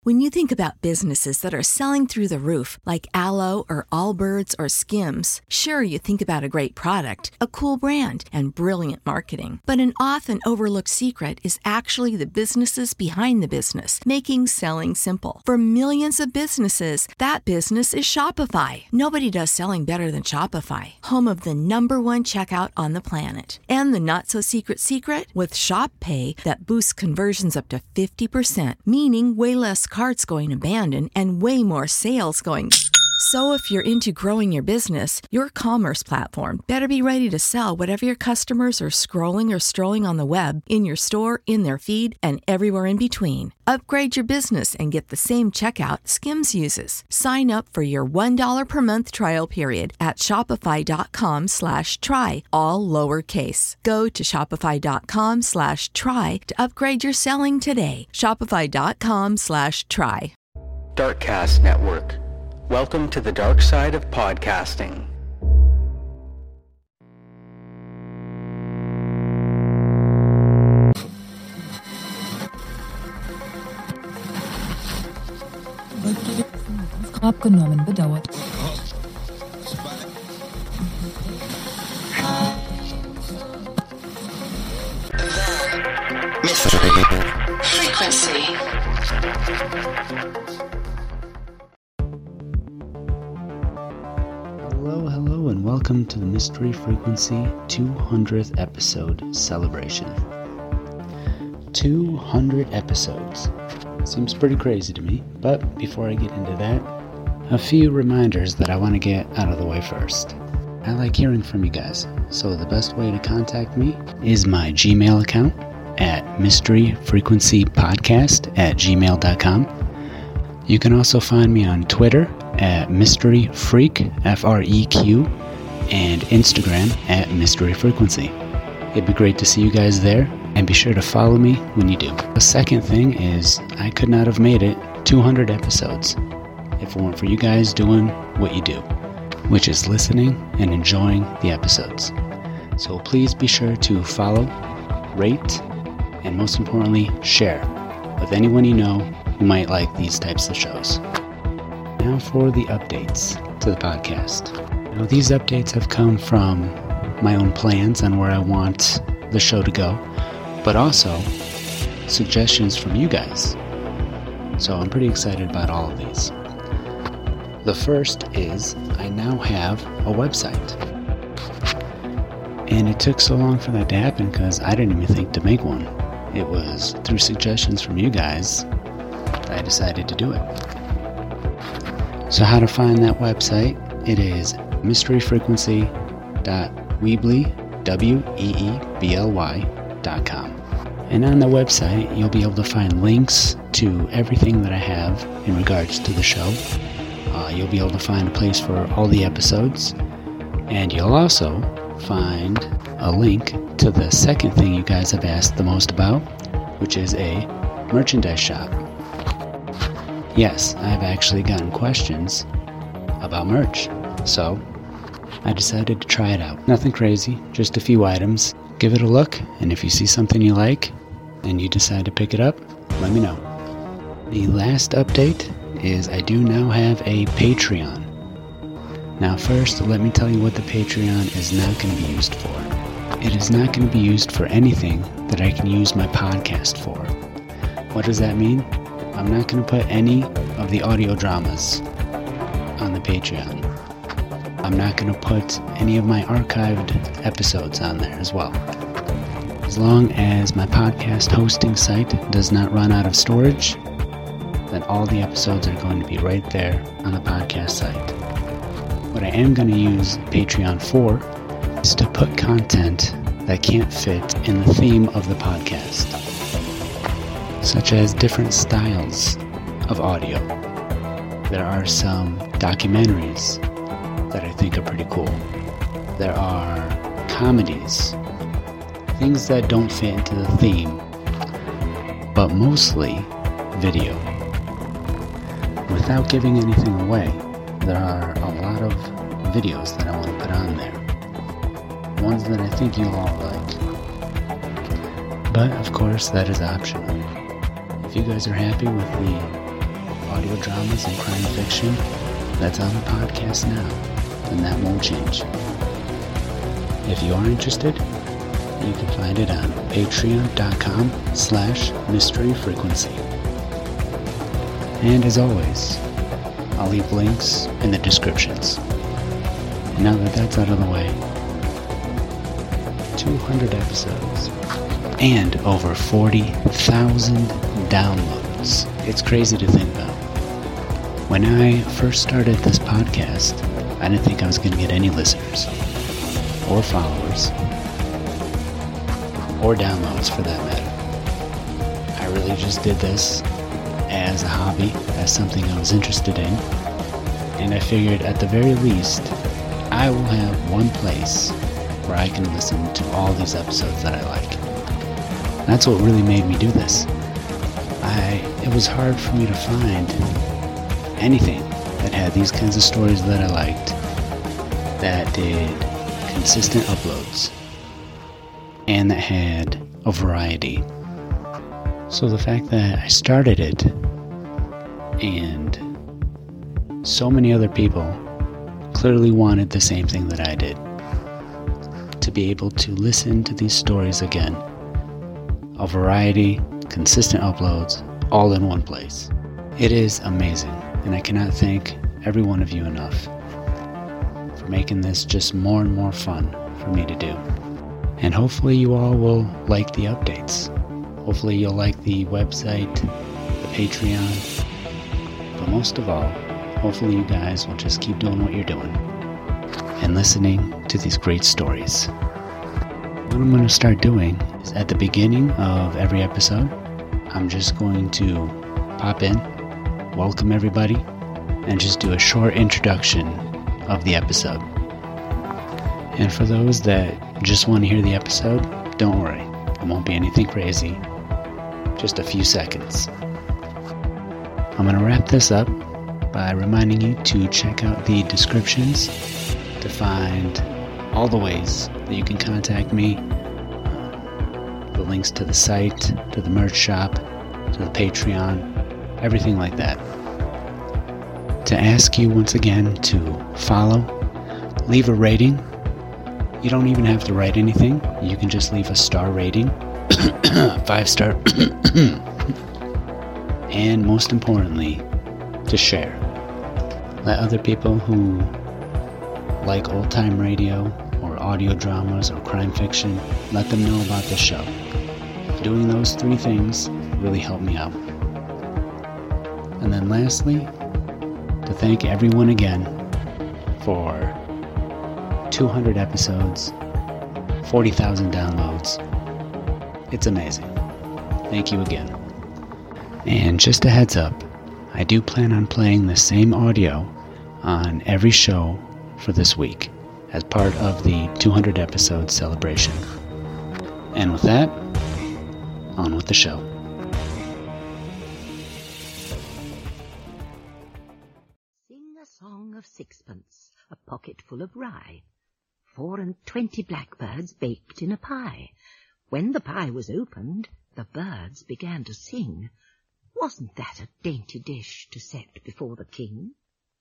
When you think about businesses that are selling through the roof, like Aloe or Allbirds or Skims, sure, you think about a great product, a cool brand, and brilliant marketing. But an often overlooked secret is actually the businesses behind the business, making selling simple. For millions of businesses, that business is Shopify. Nobody does selling better than Shopify, home of the #1 checkout on the planet. And the not-so-secret secret? With Shop Pay that boosts conversions up to 50%, meaning way less carts going abandoned and way more sales going. So if you're into growing your business, your commerce platform better be ready to sell whatever your customers are scrolling or strolling on the web, in your store, in their feed, and everywhere in between. Upgrade your business and get the same checkout Skims uses. Sign up for your $1 per month trial period at shopify.com/try, all lowercase. Go to shopify.com/try to upgrade your selling today. Shopify.com/try. Darkcast Network. Welcome to the dark side of podcasting. Abgenommen, bedauert. Mystery Frequency. Hello, and welcome to the Mystery Frequency 200th episode celebration. 200 episodes. Seems pretty crazy to me, but before I get into that, a few reminders that I want to get out of the way first. I like hearing from you guys, so the best way to contact me is my Gmail account at mysteryfrequencypodcast@gmail.com. You can also find me on Twitter at mysteryfreak, F-R-E-Q, and Instagram at mysteryfrequency. It'd be great to see you guys there, and be sure to follow me when you do. The second thing is, I could not have made it 200 episodes if it weren't for you guys doing what you do, which is listening and enjoying the episodes. So please be sure to follow, rate, and most importantly, share with anyone you know who might like these types of shows. Now for the updates to the podcast. Now, these updates have come from my own plans on where I want the show to go, but also suggestions from you guys. So I'm pretty excited about all of these. The first is I now have a website. And it took so long for that to happen because I didn't even think to make one. It was through suggestions from you guys that I decided to do it. So how to find that website? It is mysteryfrequency.weebly.com. And on the website, you'll be able to find links to everything that I have in regards to the show. You'll be able to find a place for all the episodes. And you'll also find a link to the second thing you guys have asked the most about, which is a merchandise shop. Yes, I've actually gotten questions about merch, so I decided to try it out. Nothing crazy, just a few items. Give it a look, and if you see something you like and you decide to pick it up, let me know. The last update is I do now have a Patreon. Now first, let me tell you what the Patreon is not going to be used for. It is not going to be used for anything that I can use my podcast for. What does that mean? I'm not going to put any of the audio dramas on the Patreon. I'm not going to put any of my archived episodes on there as well. As long as my podcast hosting site does not run out of storage, then all the episodes are going to be right there on the podcast site. What I am going to use Patreon for is to put content that can't fit in the theme of the podcast, such as different styles of audio. There are some documentaries that I think are pretty cool. There are comedies, things that don't fit into the theme, but mostly video. Without giving anything away, there are a lot of videos that I want to put on there. Ones that I think you'll all like. But, of course, that is optional. If you guys are happy with the audio dramas and crime fiction that's on the podcast now, and that won't change. If you are interested, you can find it on patreon.com/mysteryfrequency. And as always, I'll leave links in the descriptions. And now that that's out of the way, 200 episodes and over 40,000 downloads. It's crazy to think about. When I first started this podcast, I didn't think I was going to get any listeners, or followers, or downloads for that matter. I really just did this as a hobby, as something I was interested in, and I figured at the very least, I will have one place where I can listen to all these episodes that I like. That's what really made me do this. It was hard for me to find anything that had these kinds of stories that I liked, that did consistent uploads, and that had a variety. So the fact that I started it, and so many other people clearly wanted the same thing that I did, to be able to listen to these stories again, a variety, consistent uploads, all in one place. It is amazing, and I cannot thank every one of you enough for making this just more and more fun for me to do. And hopefully you all will like the updates. Hopefully you'll like the website, the Patreon, but most of all, hopefully you guys will just keep doing what you're doing and listening to these great stories. What I'm going to start doing is at the beginning of every episode, I'm just going to pop in, welcome everybody, and just do a short introduction of the episode. And for those that just want to hear the episode, don't worry, it won't be anything crazy, just a few seconds. I'm going to wrap this up by reminding you to check out the descriptions to find all the ways that you can contact me, the links to the site, to the merch shop, to the Patreon, everything like that. To ask you once again to follow, leave a rating. You don't even have to write anything. You can just leave a star rating, 5-star, and most importantly, to share. Let other people who like old-time radio or audio dramas or crime fiction, let them know about the show. Doing those 3 things really helped me out. And then lastly, to thank everyone again for 200 episodes, 40,000 downloads. It's amazing. Thank you again. And just a heads up, I do plan on playing the same audio on every show for this week as part of the 200 episode celebration. And with that, on with the show. Sing a song of sixpence, a pocket full of rye, 24 blackbirds baked in a pie. When the pie was opened, the birds began to sing. Wasn't that a dainty dish to set before the king?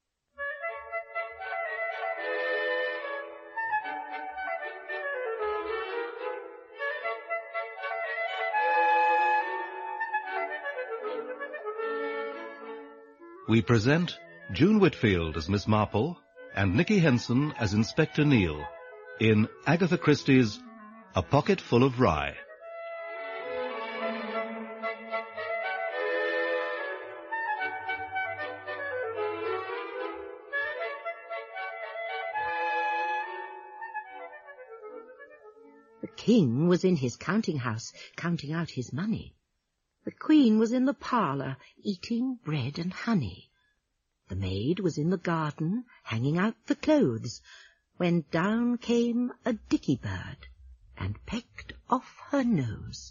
We present June Whitfield as Miss Marple and Nicky Henson as Inspector Neil in Agatha Christie's A Pocket Full of Rye. The king was in his counting-house, counting out his money. The queen was in the parlour, eating bread and honey. The maid was in the garden, hanging out the clothes, when down came a dicky bird and pecked off her nose.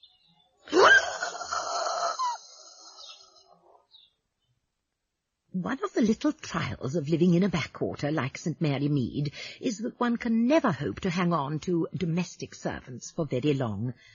One of the little trials of living in a backwater like St. Mary Mead is that one can never hope to hang on to domestic servants for very long.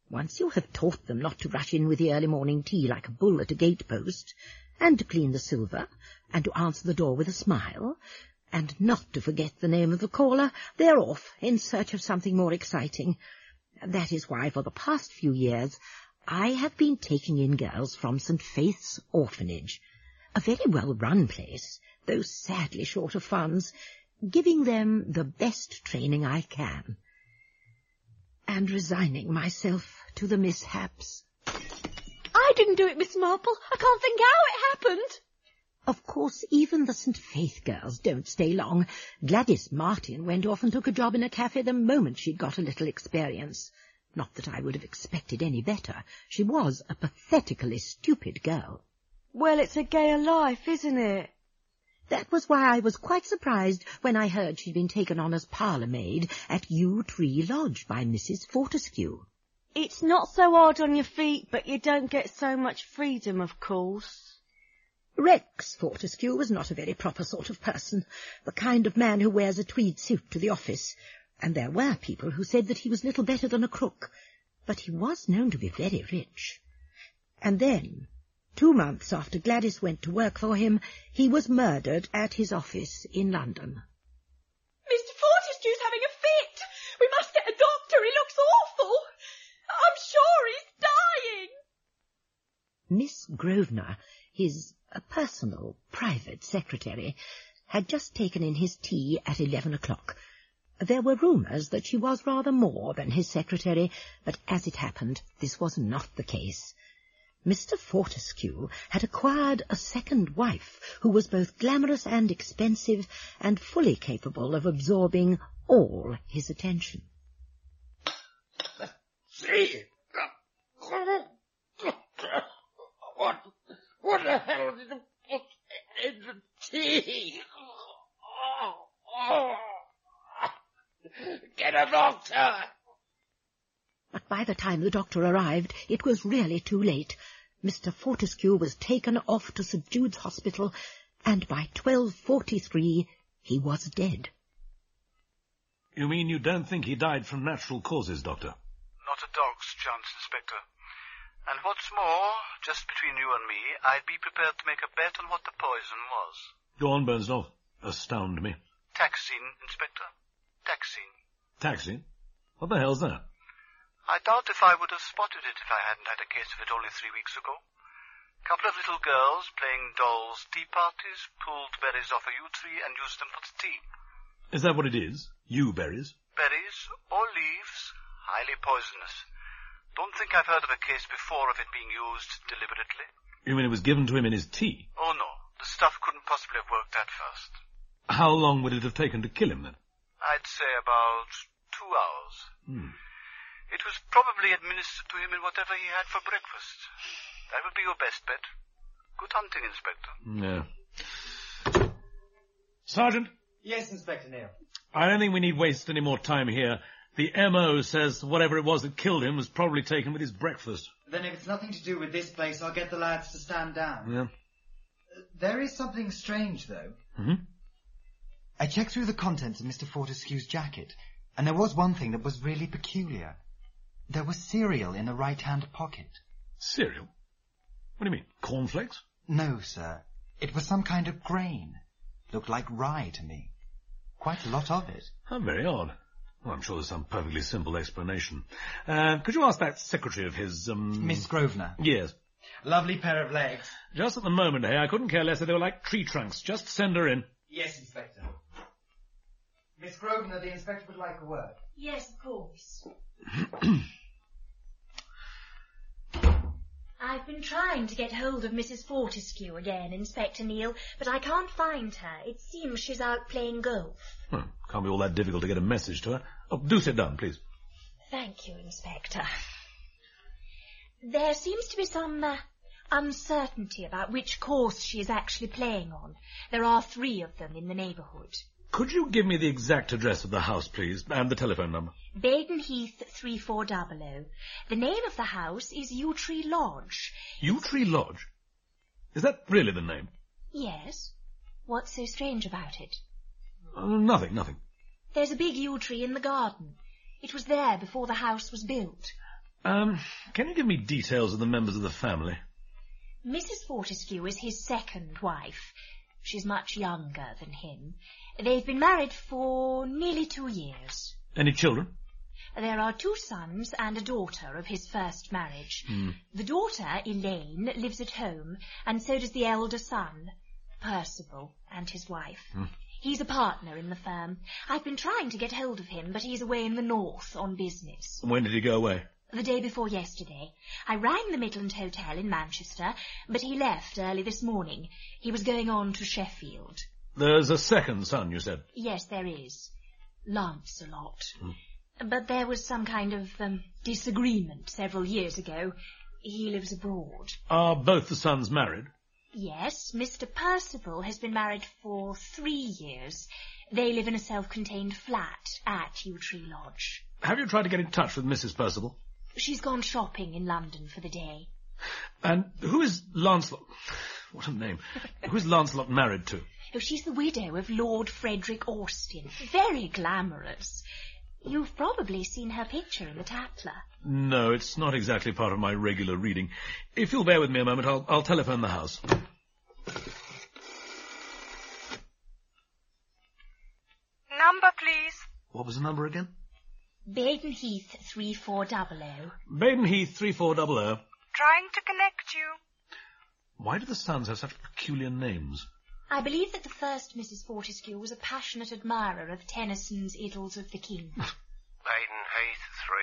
Once you have taught them not to rush in with the early morning tea like a bull at a gate-post, and to clean the silver, and to answer the door with a smile, and not to forget the name of the caller, they're off in search of something more exciting. That is why, for the past few years, I have been taking in girls from St. Faith's Orphanage, a very well-run place, though sadly short of funds, giving them the best training I can, and resigning myself to the mishaps. I didn't do it, Miss Marple. I can't think how it happened. Of course, even the St. Faith girls don't stay long. Gladys Martin went off and took a job in a cafe the moment she'd got a little experience. Not that I would have expected any better. She was a pathetically stupid girl. Well, it's a gayer life, isn't it? That was why I was quite surprised when I heard she'd been taken on as parlour-maid at Yew Tree Lodge by Mrs. Fortescue. It's not so hard on your feet, but you don't get so much freedom, of course. Rex Fortescue was not a very proper sort of person, the kind of man who wears a tweed suit to the office, and there were people who said that he was little better than a crook, but he was known to be very rich. And then, 2 months after Gladys went to work for him, he was murdered at his office in London. Mr. Fortescue's having a fit. We must get a doctor. He looks awful. I'm sure he's dying. Miss Grosvenor, his personal, private secretary, had just taken in his tea at 11 o'clock. There were rumours that she was rather more than his secretary, but as it happened, this was not the case. Mr. Fortescue had acquired a second wife who was both glamorous and expensive and fully capable of absorbing all his attention. See? What the hell did you put in the tea? Get a doctor! But by the time the doctor arrived, it was really too late. Mr. Fortescue was taken off to St. Jude's Hospital, and by 12:43 he was dead. You mean you don't think he died from natural causes, Doctor? Not a dog's chance, Inspector. And what's more, just between you and me, I'd be prepared to make a bet on what the poison was. Go on, Burnsdorf. Astound me. Taxine, Inspector. Taxine. Taxi? What the hell's that? I doubt if I would have spotted it if I hadn't had a case of it only 3 weeks ago. A couple of little girls playing dolls' tea parties pulled berries off a yew tree and used them for the tea. Is that what it is? Yew berries? Berries or leaves, highly poisonous. Don't think I've heard of a case before of it being used deliberately. You mean it was given to him in his tea? Oh, no. The stuff couldn't possibly have worked at first. How long would it have taken to kill him, then? I'd say about 2 hours. It was probably administered to him in whatever he had for breakfast. That would be your best bet. Good hunting, Inspector. Yeah. Sergeant? Yes, Inspector Neil. I don't think we need waste any more time here. The M.O. says whatever it was that killed him was probably taken with his breakfast. Then if it's nothing to do with this place, I'll get the lads to stand down. Yeah. There is something strange, though. Mm-hmm. I checked through the contents of Mr. Fortescue's jacket, and there was one thing that was really peculiar. There was cereal in the right-hand pocket. Cereal? What do you mean, cornflakes? No, sir. It was some kind of grain. Looked like rye to me. Quite a lot of it. How very odd. Well, I'm sure there's some perfectly simple explanation. Could you ask that secretary of his, Miss Grosvenor? Yes. Lovely pair of legs. Just at the moment, I couldn't care less if they were like tree trunks. Just send her in. Yes, Inspector. Miss Grosvenor, the Inspector would like a word. Yes, of course. I've been trying to get hold of Mrs. Fortescue again, Inspector Neil, but I can't find her. It seems she's out playing golf. Can't be all that difficult to get a message to her. Oh, do sit down, please. Thank you, Inspector. There seems to be some uncertainty about which course she is actually playing on. There are 3 of them in the neighbourhood. Could you give me the exact address of the house, please, and the telephone number? Baden Heath 3400. The name of the house is Yew Tree Lodge. Yew Tree Lodge? Is that really the name? Yes. What's so strange about it? Nothing. There's a big yew tree in the garden. It was there before the house was built. Can you give me details of the members of the family? Mrs. Fortescue is his second wife. She's much younger than him. They've been married for nearly 2 years. Any children? There are 2 sons and a daughter of his first marriage. The daughter, Elaine, lives at home, and so does the elder son, Percival, and his wife. He's a partner in the firm. I've been trying to get hold of him, but he's away in the north on business. When did he go away? The day before yesterday. I rang the Midland Hotel in Manchester, but he left early this morning. He was going on to Sheffield. There's a second son, you said? Yes, there is. Lancelot. But there was some kind of disagreement several years ago. He lives abroad. Are both the sons married? Yes, Mr. Percival has been married for 3 years. They live in a self-contained flat at Yew Tree Lodge. Have you tried to get in touch with Mrs. Percival? She's gone shopping in London for the day. And who is Lancelot? What a name. Who is Lancelot married to? Oh, she's the widow of Lord Frederick Austin. Very glamorous. You've probably seen her picture in the Tatler. No, it's not exactly part of my regular reading. If you'll bear with me a moment, I'll telephone the house. Number, please. What was the number again? Baden Heath 3400. Baden Heath 3400. Trying to connect you. Why do the sons have such peculiar names? I believe that the first Mrs. Fortescue was a passionate admirer of Tennyson's Idylls of the King. Baden Heath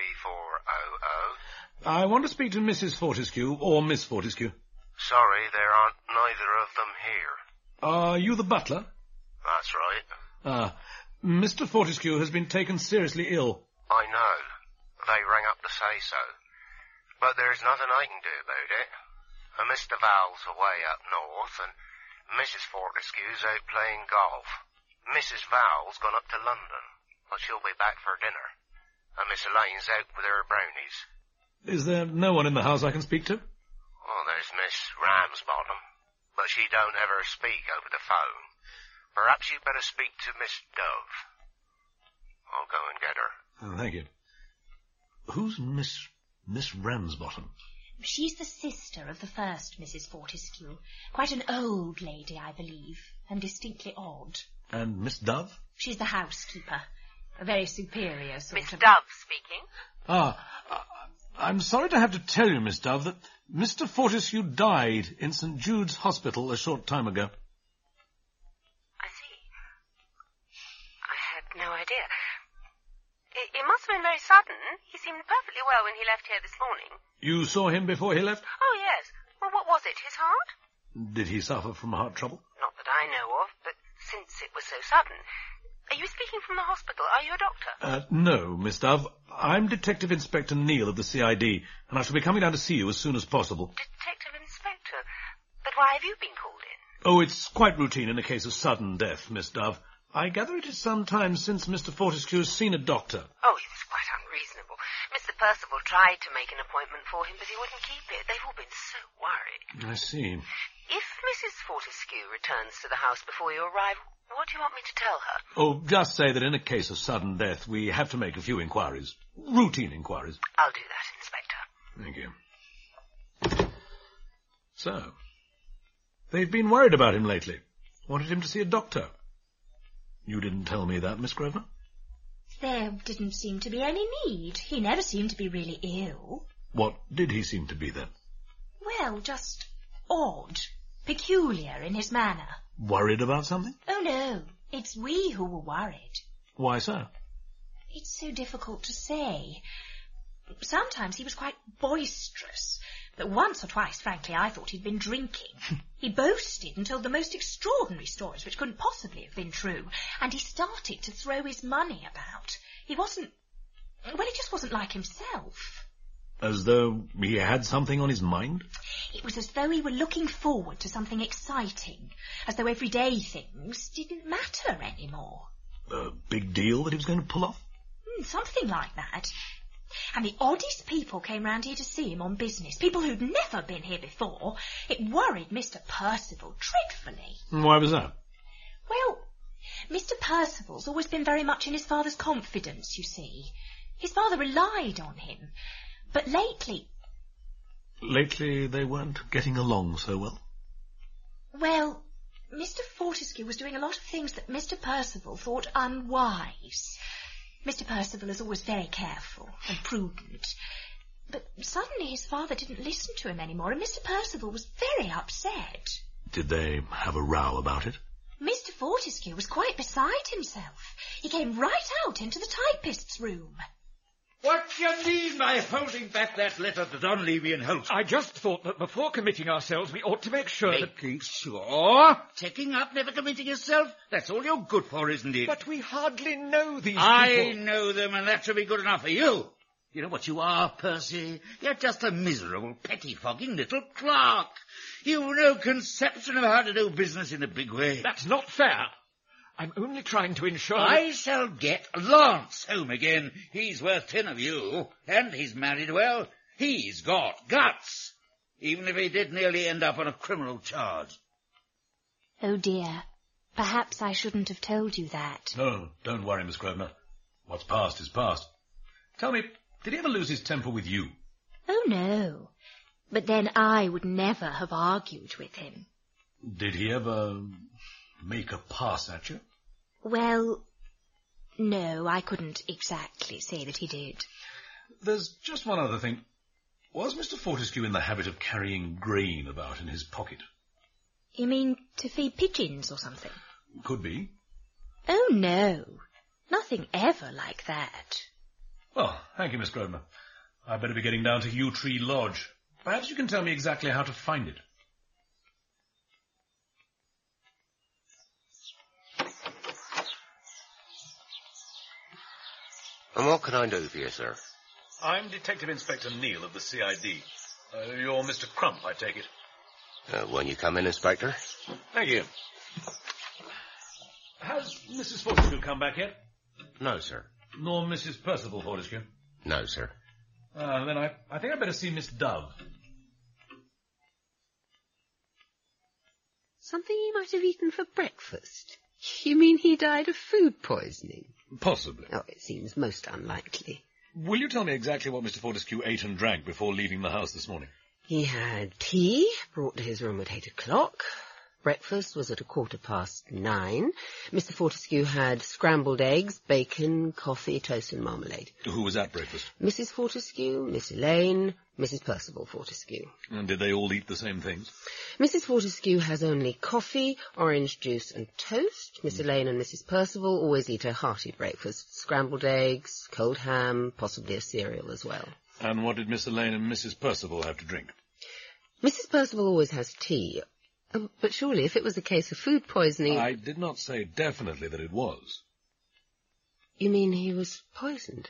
3400. I want to speak to Mrs. Fortescue or Miss Fortescue. Sorry, there aren't neither of them here. Are you the butler? That's right. Mr. Fortescue has been taken seriously ill. I know. They rang up to say so. But there's nothing I can do about it. Mr. Val's away up north, and Mrs. Fortescue's out playing golf. Mrs. Val's gone up to London, but she'll be back for dinner. And Miss Elaine's out with her brownies. Is there no one in the house I can speak to? Oh, there's Miss Ramsbottom, but she don't ever speak over the phone. Perhaps you'd better speak to Miss Dove. I'll go and get her. Oh, thank you. Who's Miss Ramsbottom? She's the sister of the first Mrs. Fortescue. Quite an old lady, I believe, and distinctly odd. And Miss Dove? She's the housekeeper. A very superior sort Miss of... Dove speaking. I'm sorry to have to tell you, Miss Dove, that Mr. Fortescue died in St. Jude's Hospital a short time ago. I see. I had no idea. It must have been very sudden. He seemed perfectly well when he left here this morning. You saw him before he left? Oh, yes. Well, what was it, his heart? Did he suffer from heart trouble? Not that I know of, but since it was so sudden... Are you speaking from the hospital? Are you a doctor? No, Miss Dove. I'm Detective Inspector Neil of the CID, and I shall be coming down to see you as soon as possible. Detective Inspector? But why have you been called in? Oh, it's quite routine in a case of sudden death, Miss Dove. I gather it is some time since Mr. Fortescue has seen a doctor. Oh, it was quite unreasonable. Mr. Percival tried to make an appointment for him, but he wouldn't keep it. They've all been so worried. I see. If Mrs. Fortescue returns to the house before you arrive, what do you want me to tell her? Oh, just say that in a case of sudden death, we have to make a few inquiries. Routine inquiries. I'll do that, Inspector. Thank you. So, they've been worried about him lately. Wanted him to see a doctor. You didn't tell me that, Miss Grosvenor? There didn't seem to be any need. He never seemed to be really ill. What did he seem to be, then? Well, just odd. Peculiar in his manner. Worried about something? Oh, no. It's we who were worried. Why so? It's so difficult to say. Sometimes he was quite boisterous, but once or twice, frankly, I thought he'd been drinking. He boasted and told the most extraordinary stories which couldn't possibly have been true, and he started to throw his money about. He wasn't... well, he just wasn't like himself. As though he had something on his mind? It was as though he were looking forward to something exciting, as though everyday things didn't matter anymore. A big deal that he was going to pull off? Something like that. And the oddest people came round here to see him on business, people who'd never been here before. It worried Mr. Percival dreadfully. Why was that? Well, Mr. Percival's always been very much in his father's confidence, you see. His father relied on him. But lately... Lately they weren't getting along so well? Well, Mr. Fortescue was doing a lot of things that Mr. Percival thought unwise. Mr. Percival is always very careful and prudent. But suddenly his father didn't listen to him anymore, and Mr. Percival was very upset. Did they have a row about it? Mr. Fortescue was quite beside himself. He came right out into the typist's room. What do you mean by holding back that letter to Don Levy and Holt? I just thought that before committing ourselves, we ought to make sure Making sure? Checking up, never committing yourself? That's all you're good for, isn't it? But we hardly know these people. I know them, and that should be good enough for you. You know what you are, Percy? You're just a miserable, pettifogging little clerk. You've no conception of how to do business in a big way. That's not fair. I'm only trying to ensure... I shall get Lance home again. He's worth 10 of you. And he's married well. He's got guts. Even if he did nearly end up on a criminal charge. Oh, dear. Perhaps I shouldn't have told you that. No, don't worry, Miss Grosvenor. What's past is past. Tell me, did he ever lose his temper with you? Oh, no. But then I would never have argued with him. Did he ever make a pass at you? Well, no, I couldn't exactly say that he did. There's just one other thing. Was Mr. Fortescue in the habit of carrying grain about in his pocket? You mean to feed pigeons or something? Could be. Oh, no. Nothing ever like that. Well, thank you, Miss Grosvenor. I'd better be getting down to Yew Tree Lodge. Perhaps you can tell me exactly how to find it. And what can I do for you, sir? I'm Detective Inspector Neal of the CID. You're Mr. Crump, I take it. When you come in, Inspector? Thank you. Has Mrs. Fortescue come back yet? No, sir. Nor Mrs. Percival Fortescue? No, sir. Then I think I'd better see Miss Dove. Something he might have eaten for breakfast? You mean he died of food poisoning? Possibly. Oh, it seems most unlikely. Will you tell me exactly what Mr. Fortescue ate and drank before leaving the house this morning? He had tea, brought to his room at 8 o'clock. Breakfast was at 9:15. Mr. Fortescue had scrambled eggs, bacon, coffee, toast and marmalade. Who was at breakfast? Mrs. Fortescue, Miss Elaine, Mrs. Percival Fortescue. And did they all eat the same things? Mrs. Fortescue has only coffee, orange juice and toast. Miss Elaine and Mrs. Percival always eat a hearty breakfast. Scrambled eggs, cold ham, possibly a cereal as well. And what did Miss Elaine and Mrs. Percival have to drink? Mrs. Percival always has tea. But surely, if it was a case of food poisoning... I did not say definitely that it was. You mean he was poisoned?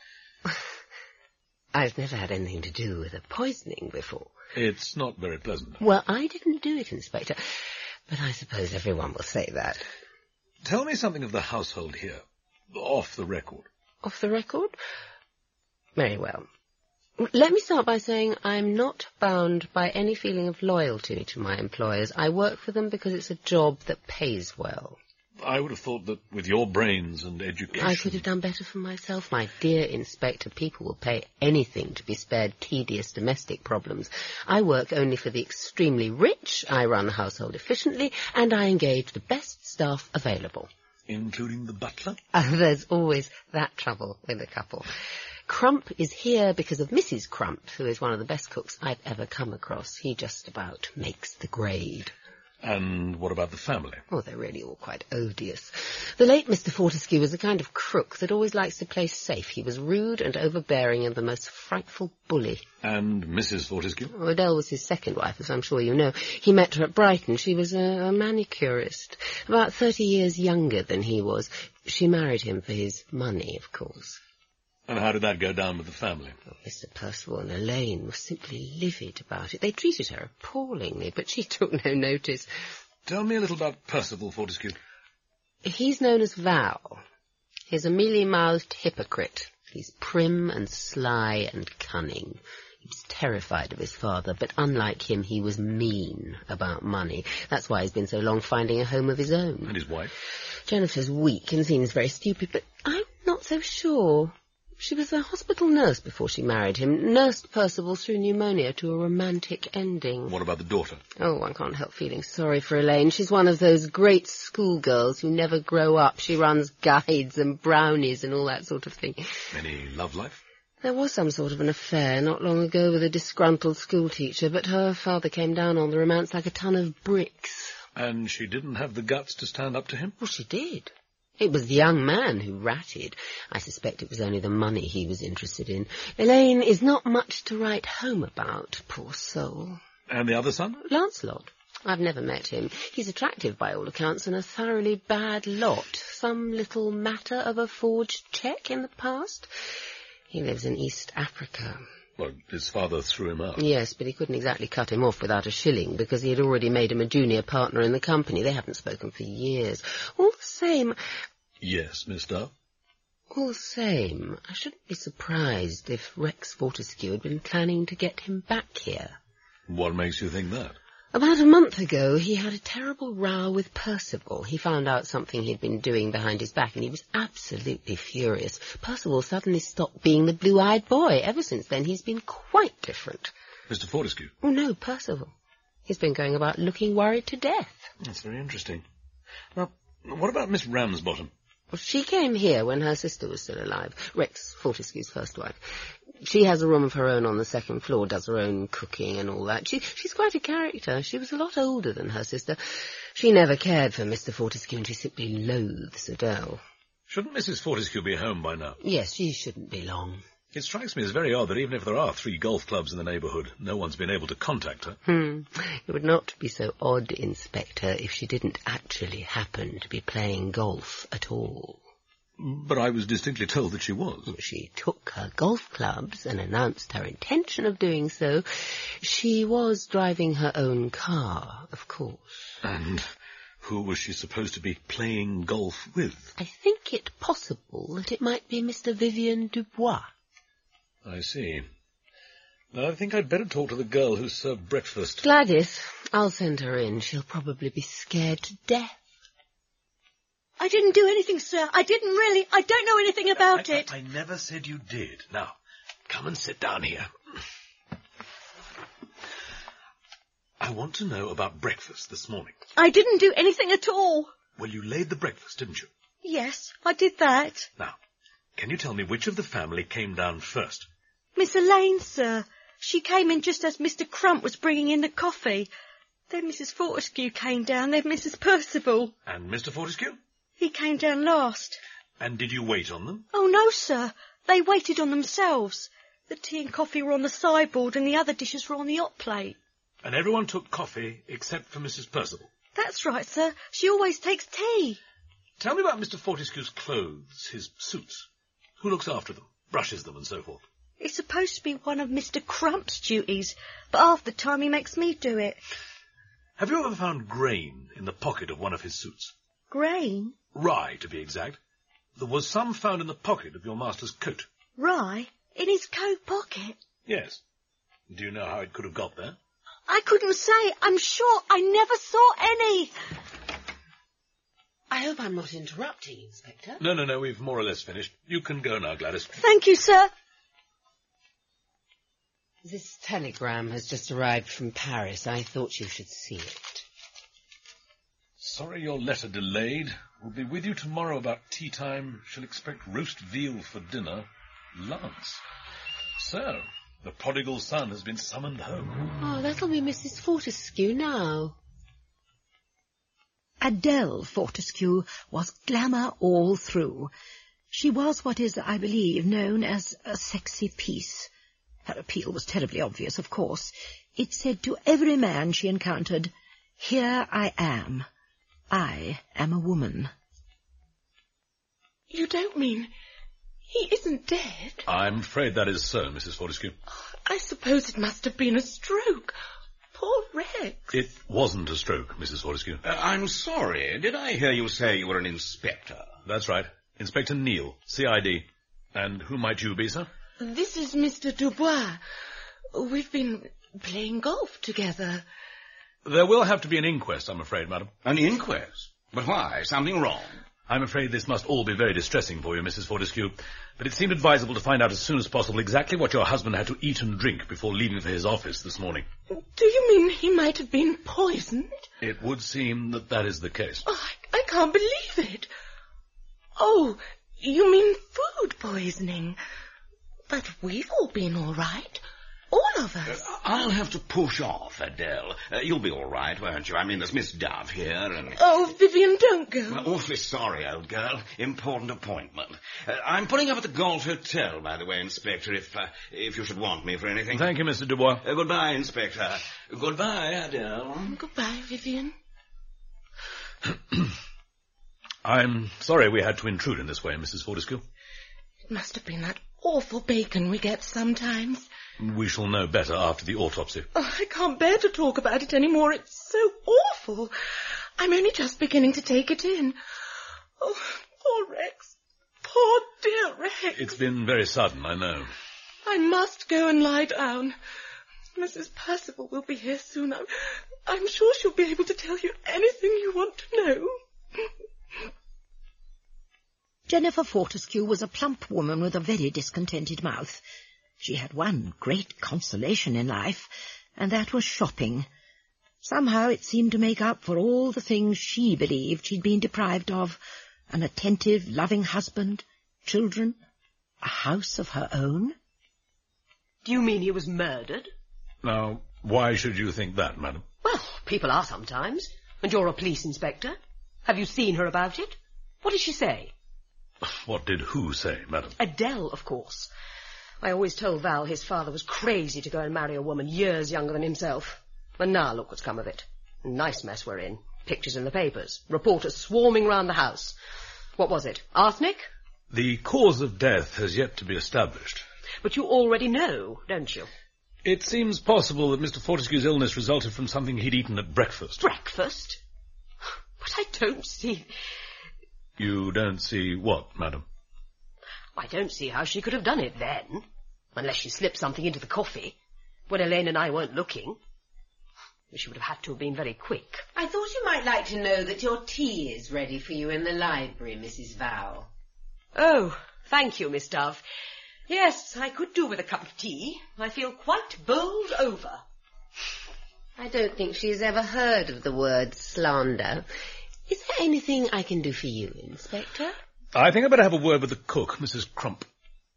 I've never had anything to do with a poisoning before. It's not very pleasant. Well, I didn't do it, Inspector. But I suppose everyone will say that. Tell me something of the household here, off the record. Off the record? Very well. Let me start by saying I'm not bound by any feeling of loyalty to my employers. I work for them because it's a job that pays well. I would have thought that with your brains and education... I could have done better for myself, my dear Inspector. People will pay anything to be spared tedious domestic problems. I work only for the extremely rich, I run the household efficiently, and I engage the best staff available. Including the butler? There's always that trouble with a couple. Crump is here because of Mrs. Crump, who is one of the best cooks I've ever come across. He just about makes the grade. And what about the family? Oh, they're really all quite odious. The late Mr. Fortescue was a kind of crook that always likes to play safe. He was rude and overbearing and the most frightful bully. And Mrs. Fortescue? Oh, Adele was his second wife, as I'm sure you know. He met her at Brighton. She was a manicurist, about 30 years younger than he was. She married him for his money, of course. And how did that go down with the family? Oh, Mr. Percival and Elaine were simply livid about it. They treated her appallingly, but she took no notice. Tell me a little about Percival Fortescue. He's known as Val. He's a mealy-mouthed hypocrite. He's prim and sly and cunning. He was terrified of his father, but unlike him, he was mean about money. That's why he's been so long finding a home of his own. And his wife? Jennifer's weak and seems very stupid, but I'm not so sure. She was a hospital nurse before she married him, nursed Percival through pneumonia to a romantic ending. What about the daughter? Oh, one can't help feeling sorry for Elaine. She's one of those great schoolgirls who never grow up. She runs guides and brownies and all that sort of thing. Any love life? There was some sort of an affair not long ago with a disgruntled schoolteacher, but her father came down on the romance like a ton of bricks. And she didn't have the guts to stand up to him? Well, she did. It was the young man who ratted. I suspect it was only the money he was interested in. Elaine is not much to write home about, poor soul. And the other son? Lancelot. I've never met him. He's attractive by all accounts and a thoroughly bad lot. Some little matter of a forged cheque in the past. He lives in East Africa. Well, his father threw him out. Yes, but he couldn't exactly cut him off without a shilling, because he had already made him a junior partner in the company. They haven't spoken for years. All the same... Yes, Miss Dove? All the same, I shouldn't be surprised if Rex Fortescue had been planning to get him back here. What makes you think that? About a month ago, he had a terrible row with Percival. He found out something he'd been doing behind his back, and he was absolutely furious. Percival suddenly stopped being the blue-eyed boy. Ever since then, he's been quite different. Mr. Fortescue? Oh, no, Percival. He's been going about looking worried to death. That's very interesting. Now, what about Miss Ramsbottom? Well, she came here when her sister was still alive, Rex Fortescue's first wife. She has a room of her own on the second floor, does her own cooking and all that. She's quite a character. She was a lot older than her sister. She never cared for Mr. Fortescue, and she simply loathes Adele. Shouldn't Mrs. Fortescue be home by now? Yes, she shouldn't be long. It strikes me as very odd that even if there are 3 golf clubs in the neighbourhood, no one's been able to contact her. It would not be so odd, Inspector, if she didn't actually happen to be playing golf at all. But I was distinctly told that she was. She took her golf clubs and announced her intention of doing so. She was driving her own car, of course. And who was she supposed to be playing golf with? I think it possible that it might be Mr. Vivian Dubois. I see. Now, I think I'd better talk to the girl who served breakfast. Gladys, I'll send her in. She'll probably be scared to death. I didn't do anything, sir. I didn't really. I don't know anything about it. I never said you did. Now, come and sit down here. I want to know about breakfast this morning. I didn't do anything at all. Well, you laid the breakfast, didn't you? Yes, I did that. Now, can you tell me which of the family came down first? Miss Elaine, sir. She came in just as Mr. Crump was bringing in the coffee. Then Mrs. Fortescue came down, then Mrs. Percival. And Mr. Fortescue? He came down last. And did you wait on them? Oh, no, sir. They waited on themselves. The tea and coffee were on the sideboard and the other dishes were on the hot plate. And everyone took coffee except for Mrs. Percival? That's right, sir. She always takes tea. Tell me about Mr. Fortescue's clothes, his suits. Who looks after them, brushes them and so forth? It's supposed to be one of Mr. Crump's duties, but half the time he makes me do it. Have you ever found grain in the pocket of one of his suits? Grain? Rye, to be exact. There was some found in the pocket of your master's coat. Rye? In his coat pocket? Yes. Do you know how it could have got there? I couldn't say. I'm sure I never saw any. I hope I'm not interrupting, Inspector. No, we've more or less finished. You can go now, Gladys. Thank you, sir. This telegram has just arrived from Paris. I thought you should see it. Sorry your letter delayed. We'll be with you tomorrow about tea time. Shall expect roast veal for dinner. Lance. So, the prodigal son has been summoned home. Oh, that'll be Mrs. Fortescue now. Adele Fortescue was glamour all through. She was what is, I believe, known as a sexy piece. Her appeal was terribly obvious, of course. It said to every man she encountered, "Here I am. I am a woman." You don't mean he isn't dead? I'm afraid that is so, Mrs. Fortescue. I suppose it must have been a stroke. Poor Rex. It wasn't a stroke, Mrs. Fortescue. I'm sorry. Did I hear you say you were an inspector? That's right. Inspector Neal, CID. And who might you be, sir? This is Mr. Dubois. We've been playing golf together. There will have to be an inquest, I'm afraid, madam. An inquest? But why? Something wrong? I'm afraid this must all be very distressing for you, Mrs. Fortescue, but it seemed advisable to find out as soon as possible exactly what your husband had to eat and drink before leaving for his office this morning. Do you mean he might have been poisoned? It would seem that that is the case. Oh, I can't believe it. Oh, you mean food poisoning? But we've all been all right. All of us. I'll have to push off, Adele. You'll be all right, won't you? I mean, there's Miss Dove here and... Oh, Vivian, don't go. Well, awfully sorry, old girl. Important appointment. I'm putting up at the Golf Hotel, by the way, Inspector, if you should want me for anything. Thank you, Mr. Dubois. Goodbye, Inspector. Goodbye, Adele. Goodbye, Vivian. I'm sorry we had to intrude in this way, Mrs. Fortescue. It must have been that awful bacon we get sometimes. We shall know better after the autopsy. Oh, I can't bear to talk about it anymore. It's so awful. I'm only just beginning to take it in. Oh, poor Rex. Poor dear Rex. It's been very sudden, I know. I must go and lie down. Mrs. Percival will be here soon. I'm sure she'll be able to tell you anything you want to know. Jennifer Fortescue was a plump woman with a very discontented mouth. She had one great consolation in life, and that was shopping. Somehow it seemed to make up for all the things she believed she'd been deprived of: an attentive, loving husband, children, a house of her own. Do you mean he was murdered? Now, why should you think that, madam? Well, people are sometimes, and you're a police inspector. Have you seen her about it? What did she say? What did who say, madam? Adele, of course. I always told Val his father was crazy to go and marry a woman years younger than himself. And now look what's come of it. Nice mess we're in. Pictures in the papers. Reporters swarming round the house. What was it? Arsenic? The cause of death has yet to be established. But you already know, don't you? It seems possible that Mr. Fortescue's illness resulted from something he'd eaten at breakfast. Breakfast? But I don't see... You don't see what, madam? I don't see how she could have done it then. Unless she slipped something into the coffee. When Elaine and I weren't looking. She would have had to have been very quick. I thought you might like to know that your tea is ready for you in the library, Mrs. Val. Oh, thank you, Miss Dove. Yes, I could do with a cup of tea. I feel quite bowled over. I don't think she's ever heard of the word slander. Is there anything I can do for you, Inspector? I think I'd better have a word with the cook, Mrs. Crump.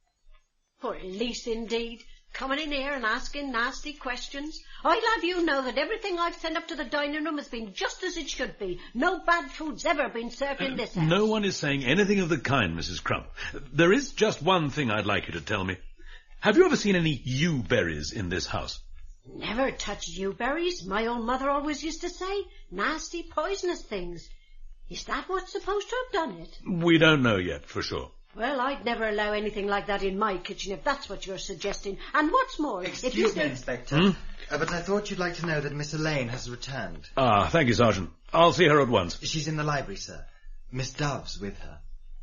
Police, indeed. Coming in here and asking nasty questions. I'd have you know that everything I've sent up to the dining room has been just as it should be. No bad food's ever been served in this house. No one is saying anything of the kind, Mrs. Crump. There is just one thing I'd like you to tell me. Have you ever seen any yew berries in this house? Never touch yew berries, my old mother always used to say. Nasty, poisonous things. Is that what's supposed to have done it? We don't know yet, for sure. Well, I'd never allow anything like that in my kitchen, if that's what you're suggesting. And what's more... Excuse me, Inspector. But I thought you'd like to know that Miss Elaine has returned. Ah, thank you, Sergeant. I'll see her at once. She's in the library, sir. Miss Dove's with her.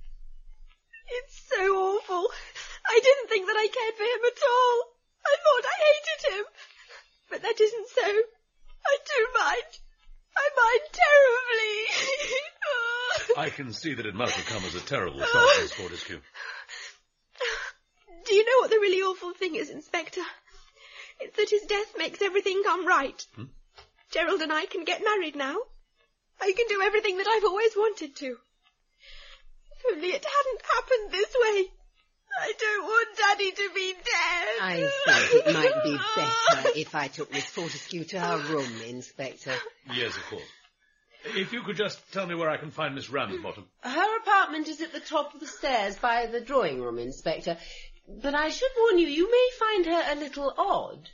It's so awful. I didn't think that I cared for him at all. I thought I hated him. But that isn't so. I do mind. I mind terribly. I can see that it must have come as a terrible shock, Miss Fortescue. Do you know what the really awful thing is, Inspector? It's that his death makes everything come right. Gerald and I can get married now. I can do everything that I've always wanted to. If only it hadn't happened this way. I don't want Daddy to be dead. I think it might be better if I took Miss Fortescue to her room, Inspector. Yes, of course. If you could just tell me where I can find Miss Ramsbottom. Her apartment is at the top of the stairs by the drawing room, Inspector. But I should warn you, you may find her a little odd.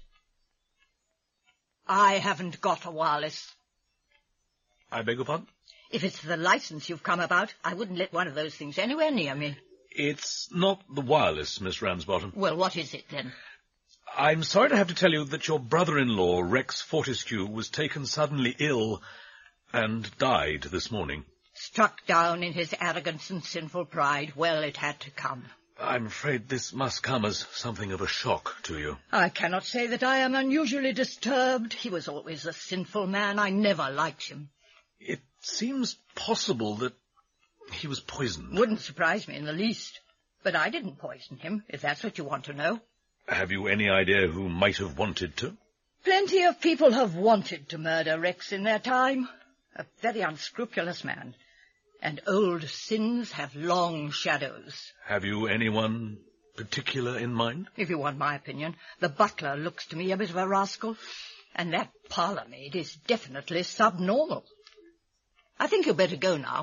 I haven't got a wireless. I beg your pardon? If it's the licence you've come about, I wouldn't let one of those things anywhere near me. It's not the wireless, Miss Ramsbottom. Well, what is it, then? I'm sorry to have to tell you that your brother-in-law, Rex Fortescue, was taken suddenly ill and died this morning. Struck down in his arrogance and sinful pride. Well, it had to come. I'm afraid this must come as something of a shock to you. I cannot say that I am unusually disturbed. He was always a sinful man. I never liked him. It seems possible that He was poisoned. Wouldn't surprise me in the least. But I didn't poison him, if that's what you want to know. Have you any idea who might have wanted to? Plenty of people have wanted to murder Rex in their time. A very unscrupulous man. And old sins have long shadows. Have you anyone particular in mind? If you want my opinion, the butler looks to me a bit of a rascal. And that parlour maid is definitely subnormal. I think you'd better go now.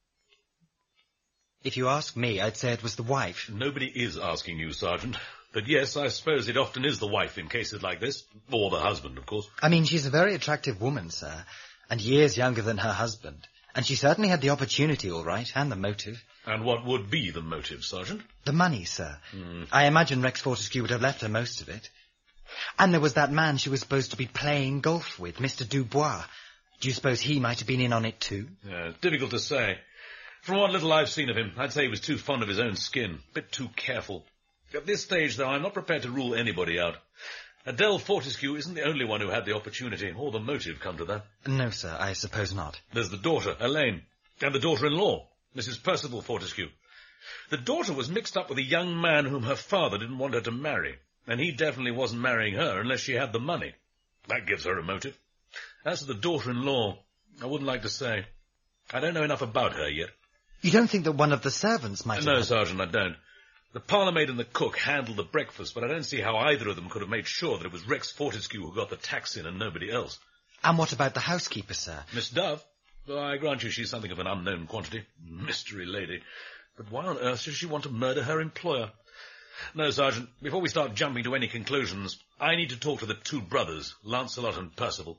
If you ask me, I'd say it was the wife. Nobody is asking you, Sergeant. But yes, I suppose it often is the wife in cases like this. Or the husband, of course. I mean, she's a very attractive woman, sir, and years younger than her husband. And she certainly had the opportunity, all right, and the motive. And what would be the motive, Sergeant? The money, sir. I imagine Rex Fortescue would have left her most of it. And there was that man she was supposed to be playing golf with, Mr. Dubois. Do you suppose he might have been in on it too? Difficult to say. From what little I've seen of him, I'd say he was too fond of his own skin. A bit too careful. At this stage, though, I'm not prepared to rule anybody out. Adele Fortescue isn't the only one who had the opportunity, or the motive, come to that. No, sir, I suppose not. There's the daughter, Elaine, and the daughter-in-law, Mrs. Percival Fortescue. The daughter was mixed up with a young man whom her father didn't want her to marry, and he definitely wasn't marrying her unless she had the money. That gives her a motive. As for the daughter-in-law, I wouldn't like to say. I don't know enough about her yet. You don't think that one of the servants might have... No, Sergeant, I don't. The parlour-maid and the cook handled the breakfast, but I don't see how either of them could have made sure that it was Rex Fortescue who got the tax in and nobody else. And what about the housekeeper, sir? Miss Dove? Well, I grant you she's something of an unknown quantity. Mystery lady. But why on earth does she want to murder her employer? No, Sergeant, before we start jumping to any conclusions, I need to talk to the two brothers, Lancelot and Percival.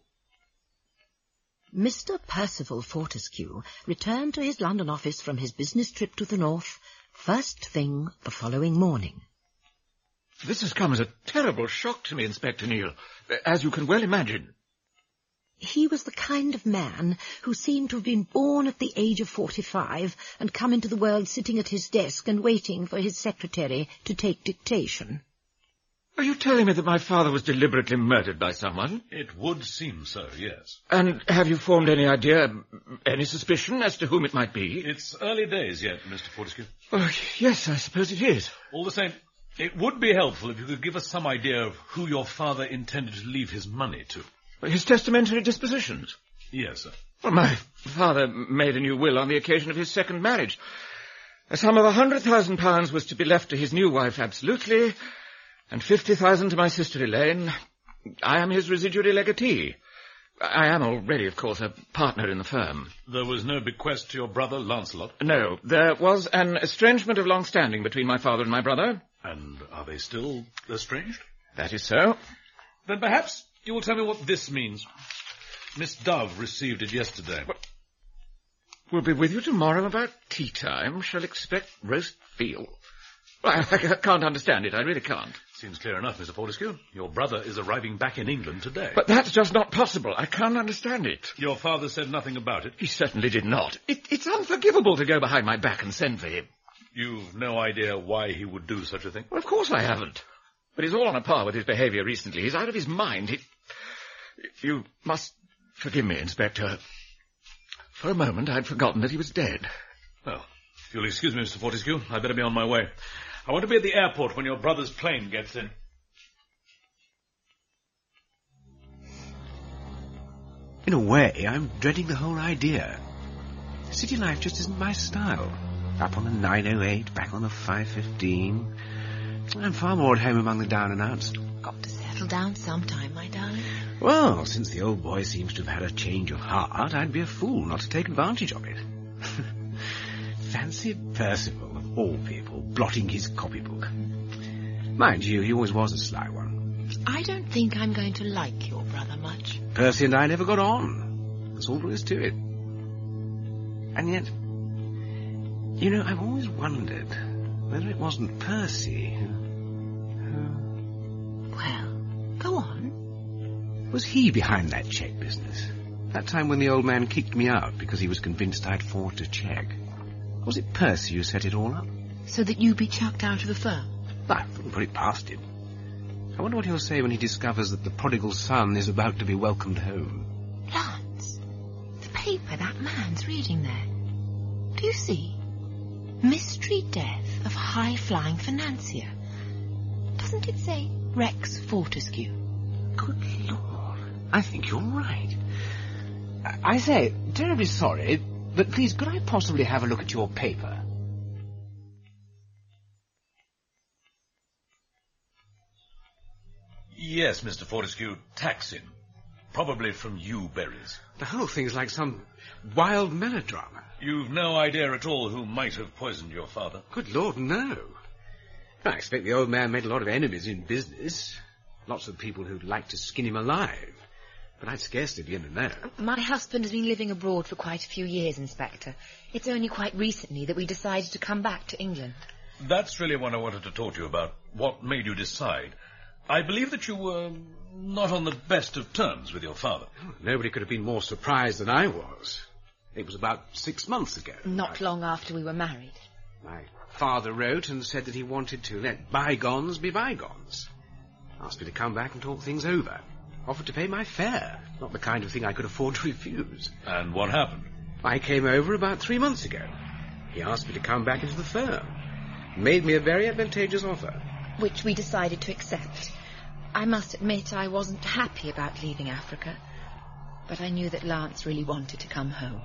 Mr. Percival Fortescue returned to his London office from his business trip to the north first thing the following morning. This has come as a terrible shock to me, Inspector Neal, as you can well imagine. He was the kind of man who seemed to have been born at the age of 45 and come into the world sitting at his desk and waiting for his secretary to take dictation. Are you telling me that my father was deliberately murdered by someone? It would seem so, yes. And have you formed any idea, any suspicion as to whom it might be? It's early days yet, Mr. Fortescue. Oh, yes, I suppose it is. All the same, it would be helpful if you could give us some idea of who your father intended to leave his money to. His testamentary dispositions? Yes, sir. Well, my father made a new will on the occasion of his second marriage. A sum of £100,000 was to be left to his new wife absolutely, and 50,000 to my sister Elaine. I am his residuary legatee. I am already, of course, a partner in the firm. There was no bequest to your brother, Lancelot? No. There was an estrangement of long standing between my father and my brother. And are they still estranged? That is so. Then perhaps you will tell me what this means. Miss Dove received it yesterday. We'll be with you tomorrow about tea time. Shall expect roast veal. I can't understand it. I really can't. Seems clear enough, Mr. Fortescue. Your brother is arriving back in England today. But that's just not possible. I can't understand it. Your father said nothing about it? He certainly did not. It's unforgivable to go behind my back and send for him. You've no idea why he would do such a thing? Well, of course I haven't. But he's all on a par with his behaviour recently. He's out of his mind. You must forgive me, Inspector. For a moment, I'd forgotten that he was dead. Well, if you'll excuse me, Mr. Fortescue, I'd better be on my way. I want to be at the airport when your brother's plane gets in. In a way, I'm dreading the whole idea. City life just isn't my style. Up on the 908, back on the 515. I'm far more at home among the down-and-outs. Got to settle down sometime, my darling. Well, since the old boy seems to have had a change of heart, I'd be a fool not to take advantage of it. Fancy Percival, of all people, blotting his copybook. Mind you, he always was a sly one. I don't think I'm going to like your brother much. Percy and I never got on. That's all there is to it. And yet, you know, I've always wondered whether it wasn't Percy who... Well, go on. Was he behind that cheque business? That time when the old man kicked me out because he was convinced I'd forged a cheque. Was it Percy who set it all up? So that you'd be chucked out of the firm? I wouldn't put it past him. I wonder what he'll say when he discovers that the prodigal son is about to be welcomed home. Lance, the paper that man's reading there. Do you see? Mystery death of high-flying financier. Doesn't it say Rex Fortescue? Good Lord. I think you're right. I say, terribly sorry, but please, could I possibly have a look at your paper? Yes, Mr. Fortescue, taxing. Probably from you berries. The whole thing's like some wild melodrama. You've no idea at all who might have poisoned your father? Good Lord, no. I expect the old man made a lot of enemies in business. Lots of people who'd like to skin him alive. But I'd scarcely be in the know. My husband has been living abroad for quite a few years, Inspector. It's only quite recently that we decided to come back to England. That's really what I wanted to talk to you about. What made you decide? I believe that you were not on the best of terms with your father. Nobody could have been more surprised than I was. It was about 6 months ago. Not long after we were married. My father wrote and said that he wanted to let bygones be bygones. Asked me to come back and talk things over. Offered to pay my fare. Not the kind of thing I could afford to refuse. And what happened? I came over about 3 months ago. He asked me to come back into the firm. Made me a very advantageous offer. Which we decided to accept. I must admit I wasn't happy about leaving Africa. But I knew that Lance really wanted to come home.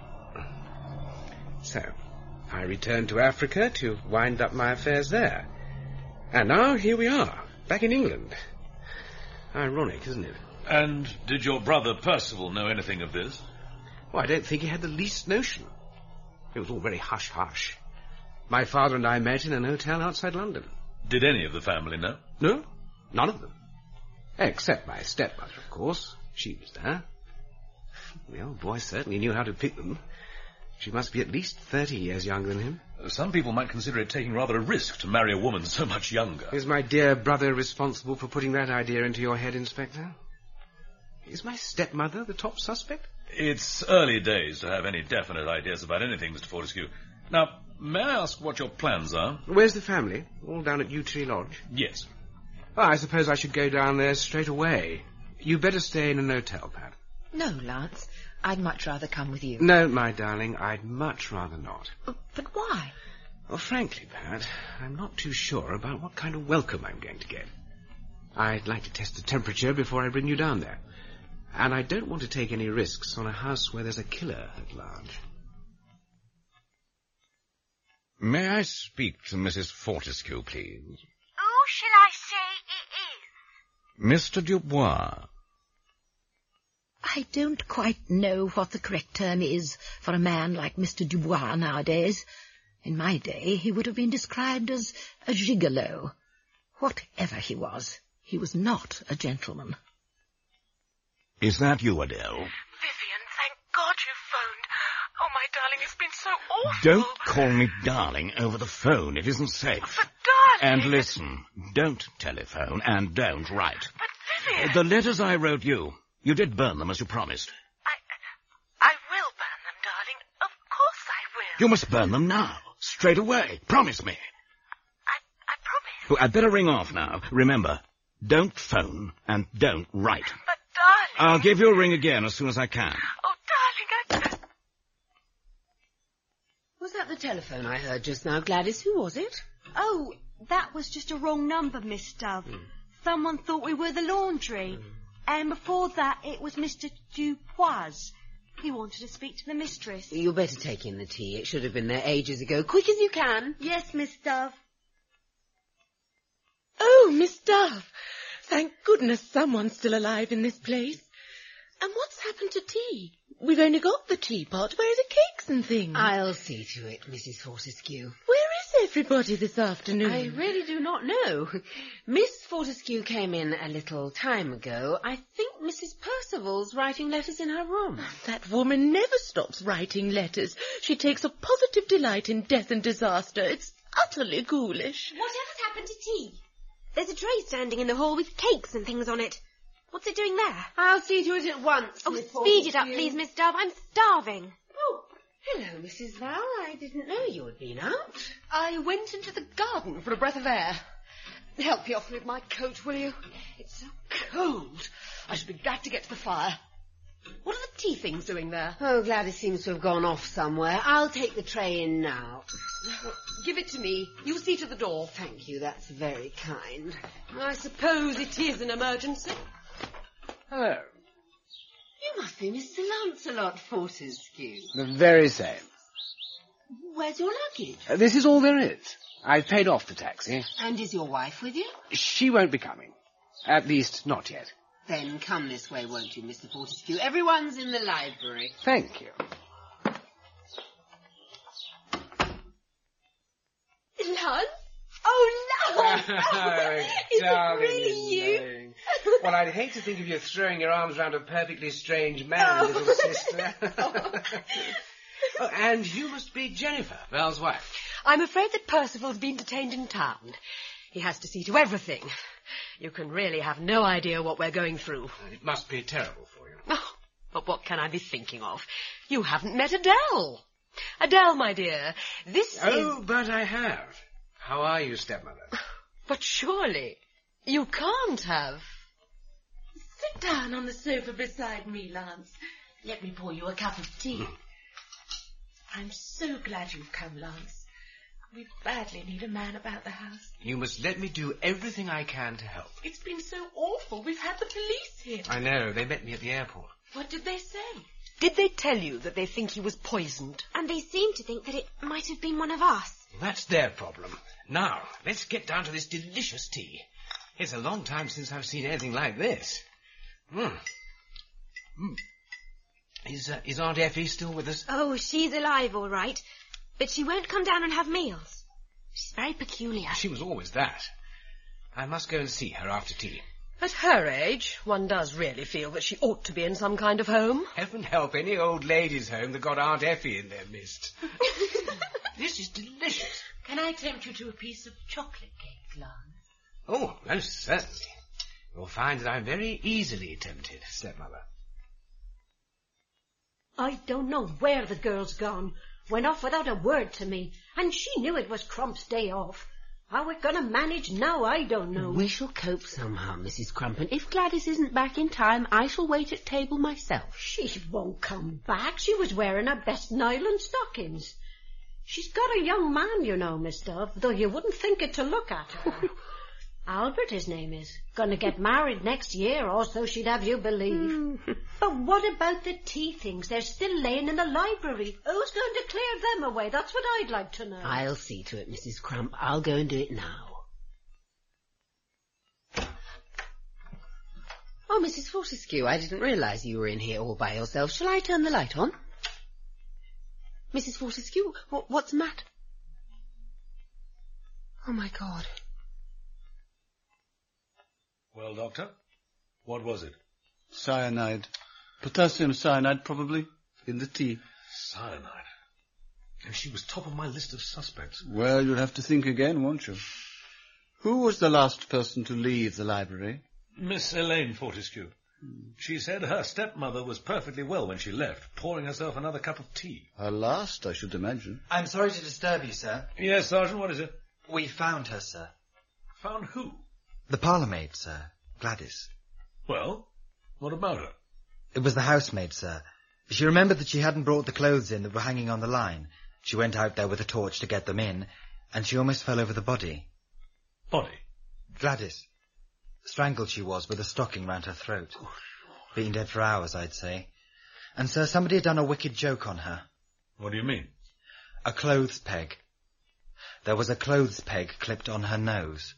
So, I returned to Africa to wind up my affairs there. And now here we are, back in England. Ironic, isn't it? And did your brother Percival know anything of this? Well, I don't think he had the least notion. It was all very hush-hush. My father and I met in an hotel outside London. Did any of the family know? No, none of them. Except my stepmother, of course. She was there. The old boy certainly knew how to pick them. She must be at least 30 years younger than him. Some people might consider it taking rather a risk to marry a woman so much younger. Is my dear brother responsible for putting that idea into your head, Inspector? Is my stepmother the top suspect? It's early days to have any definite ideas about anything, Mr. Fortescue. Now, may I ask what your plans are? Where's the family? All down at Yew Tree Lodge? Yes. Oh, I suppose I should go down there straight away. You'd better stay in an hotel, Pat. No, Lance. I'd much rather come with you. No, my darling, I'd much rather not. But why? Well, frankly, Pat, I'm not too sure about what kind of welcome I'm going to get. I'd like to test the temperature before I bring you down there. And I don't want to take any risks on a house where there's a killer at large. May I speak to Mrs. Fortescue, please? Who shall I say it is? Mr. Dubois. I don't quite know what the correct term is for a man like Mr. Dubois nowadays. In my day, he would have been described as a gigolo. Whatever he was not a gentleman. Is that you, Adele? Vivian, thank God you phoned. Oh, my darling, it's been so awful. Don't call me darling over the phone. It isn't safe. But, darling... And listen, don't telephone and don't write. But, Vivian... The letters I wrote you did burn them as you promised. I will burn them, darling. Of course I will. You must burn them now, straight away. Promise me. I promise. Well, I'd better ring off now. Remember, don't phone and don't write. But, darling... I'll give you a ring again as soon as I can. Oh, darling, Was that the telephone I heard just now, Gladys? Who was it? Oh, that was just a wrong number, Miss Dove. Someone thought we were the laundry. And before that, it was Mr. Dubois. He wanted to speak to the mistress. You better take in the tea. It should have been there ages ago. Quick as you can. Yes, Miss Dove. Oh, Miss Dove. Thank goodness someone's still alive in this place. And what's happened to tea? We've only got the teapot. Where are the cakes and things? I'll see to it, Mrs. Fortescue. Where is everybody this afternoon? I really do not know. Miss Fortescue came in a little time ago. I think Mrs. Percival's writing letters in her room. That woman never stops writing letters. She takes a positive delight in death and disaster. It's utterly ghoulish. Whatever's happened to tea? There's a tray standing in the hall with cakes and things on it. What's it doing there? I'll see to it at once. Oh, speed it up, please, Miss Dove. I'm starving. Oh, hello, Mrs. Val. I didn't know you had been out. I went into the garden for a breath of air. Help me off with my coat, will you? It's so cold. I should be glad to get to the fire. What are the tea things doing there? Oh, Gladys seems to have gone off somewhere. I'll take the tray in now. Give it to me. You see to the door. Thank you, that's very kind. I suppose it is an emergency. Hello. You must be Mr. Lancelot Fortescue. The very same. Where's your luggage? This is all there is. I've paid off the taxi. And is your wife with you? She won't be coming. At least, not yet. Then come this way, won't you, Mr. Fortescue? Everyone's in the library. Thank you. Lance? Oh, Lance! Is it really you? Well, I'd hate to think of you throwing your arms round a perfectly strange man, little sister. Oh, and you must be Jennifer, Val's wife. I'm afraid that Percival's been detained in town. He has to see to everything. You can really have no idea what we're going through. It must be terrible for you. Oh, but what can I be thinking of? You haven't met Adele. Adele, my dear, this is... Oh, but I have. How are you, stepmother? But surely you can't have. Sit down on the sofa beside me, Lance. Let me pour you a cup of tea. I'm so glad you've come, Lance. We badly need a man about the house. You must let me do everything I can to help. It's been so awful. We've had the police here. I know. They met me at the airport. What did they say? Did they tell you that they think he was poisoned? And they seem to think that it might have been one of us. Well, that's their problem. Now, let's get down to this delicious tea. It's a long time since I've seen anything like this. Is Aunt Effie still with us? Oh, she's alive, all right. But she won't come down and have meals. She's very peculiar. She was always that. I must go and see her after tea. At her age, one does really feel that she ought to be in some kind of home. Heaven help any old ladies' home that got Aunt Effie in their midst. This is delicious. Can I tempt you to a piece of chocolate cake, Lance? Oh, most certainly. You'll find that I'm very easily tempted, stepmother. I don't know where the girl's gone. Went off without a word to me, and she knew it was Crump's day off. How we're going to manage now, I don't know. We shall cope somehow, Mrs. Crump, and if Gladys isn't back in time, I shall wait at table myself. She won't come back. She was wearing her best nylon stockings. She's got a young man, you know, Miss Dove, though you wouldn't think it to look at her. Albert, his name is. Going to get married next year, or so she'd have you believe. But what about the tea things? They're still laying in the library. Who's going to clear them away? That's what I'd like to know. I'll see to it, Mrs. Crump. I'll go and do it now. Oh, Mrs. Fortescue, I didn't realise you were in here all by yourself. Shall I turn the light on? Mrs. Fortescue, what's the matter? Oh, my God. Well, Doctor, what was it? Cyanide. Potassium cyanide, probably, in the tea. Cyanide? And she was top of my list of suspects. Well, you'll have to think again, won't you? Who was the last person to leave the library? Miss Elaine Fortescue. She said her stepmother was perfectly well when she left, pouring herself another cup of tea. Her last, I should imagine. I'm sorry to disturb you, sir. Yes, Sergeant, what is it? We found her, sir. Found who? The parlour-maid, sir. Gladys. Well, what about her? It was the housemaid, sir. She remembered that she hadn't brought the clothes in that were hanging on the line. She went out there with a torch to get them in, and she almost fell over the body. Body? Gladys. Strangled she was, with a stocking round her throat. Been dead for hours, I'd say. And, sir, somebody had done a wicked joke on her. What do you mean? A clothes peg. There was a clothes peg clipped on her nose.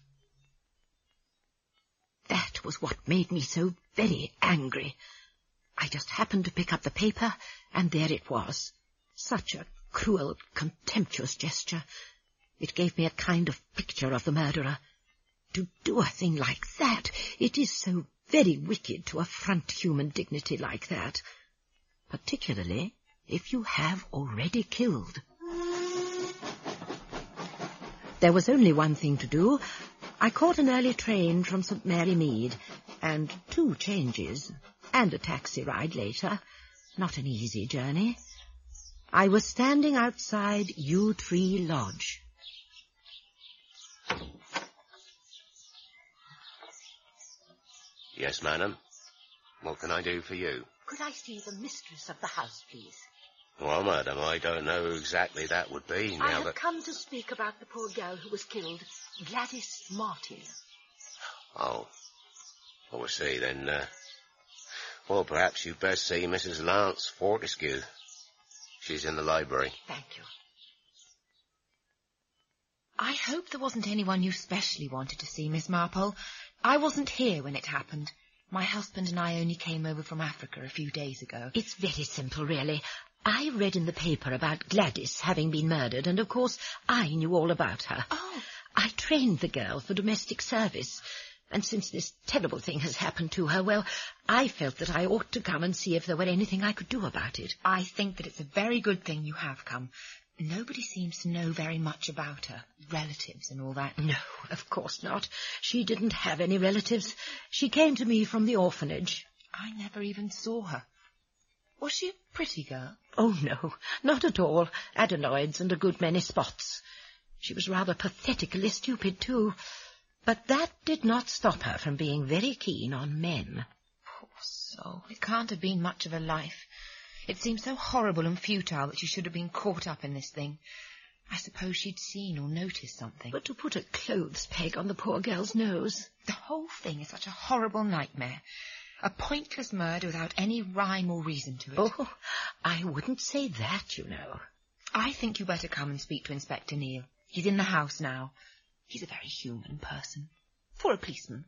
That was what made me so very angry. I just happened to pick up the paper, and there it was. Such a cruel, contemptuous gesture. It gave me a kind of picture of the murderer. To do a thing like that, it is so very wicked to affront human dignity like that. Particularly if you have already killed. There was only one thing to do. I caught an early train from St. Mary Mead, and 2 changes, and a taxi ride later. Not an easy journey. I was standing outside Yew Tree Lodge. Yes, madam. What can I do for you? Could I see the mistress of the house, please? Well, madam, I don't know who exactly that would be I now have that... come to speak about the poor girl who was killed, Gladys Martin. Oh. Oh, I see, then, well, perhaps you'd best see Mrs. Lance Fortescue. She's in the library. Thank you. I hope there wasn't anyone you specially wanted to see, Miss Marpole. I wasn't here when it happened. My husband and I only came over from Africa a few days ago. It's very simple, really. I read in the paper about Gladys having been murdered, and of course I knew all about her. Oh. I trained the girl for domestic service, and since this terrible thing has happened to her, well, I felt that I ought to come and see if there were anything I could do about it. I think that it's a very good thing you have come. Nobody seems to know very much about her, relatives and all that. No, of course not. She didn't have any relatives. She came to me from the orphanage. I never even saw her. Was she a pretty girl? Oh, no, not at all. Adenoids and a good many spots. She was rather pathetically stupid, too. But that did not stop her from being very keen on men. Poor soul. It can't have been much of a life. It seems so horrible and futile that she should have been caught up in this thing. I suppose she'd seen or noticed something. But to put a clothes peg on the poor girl's nose... The whole thing is such a horrible nightmare. A pointless murder without any rhyme or reason to it. Oh, I wouldn't say that, you know. I think you better come and speak to Inspector Neal. He's in the house now. He's a very human person. For a policeman.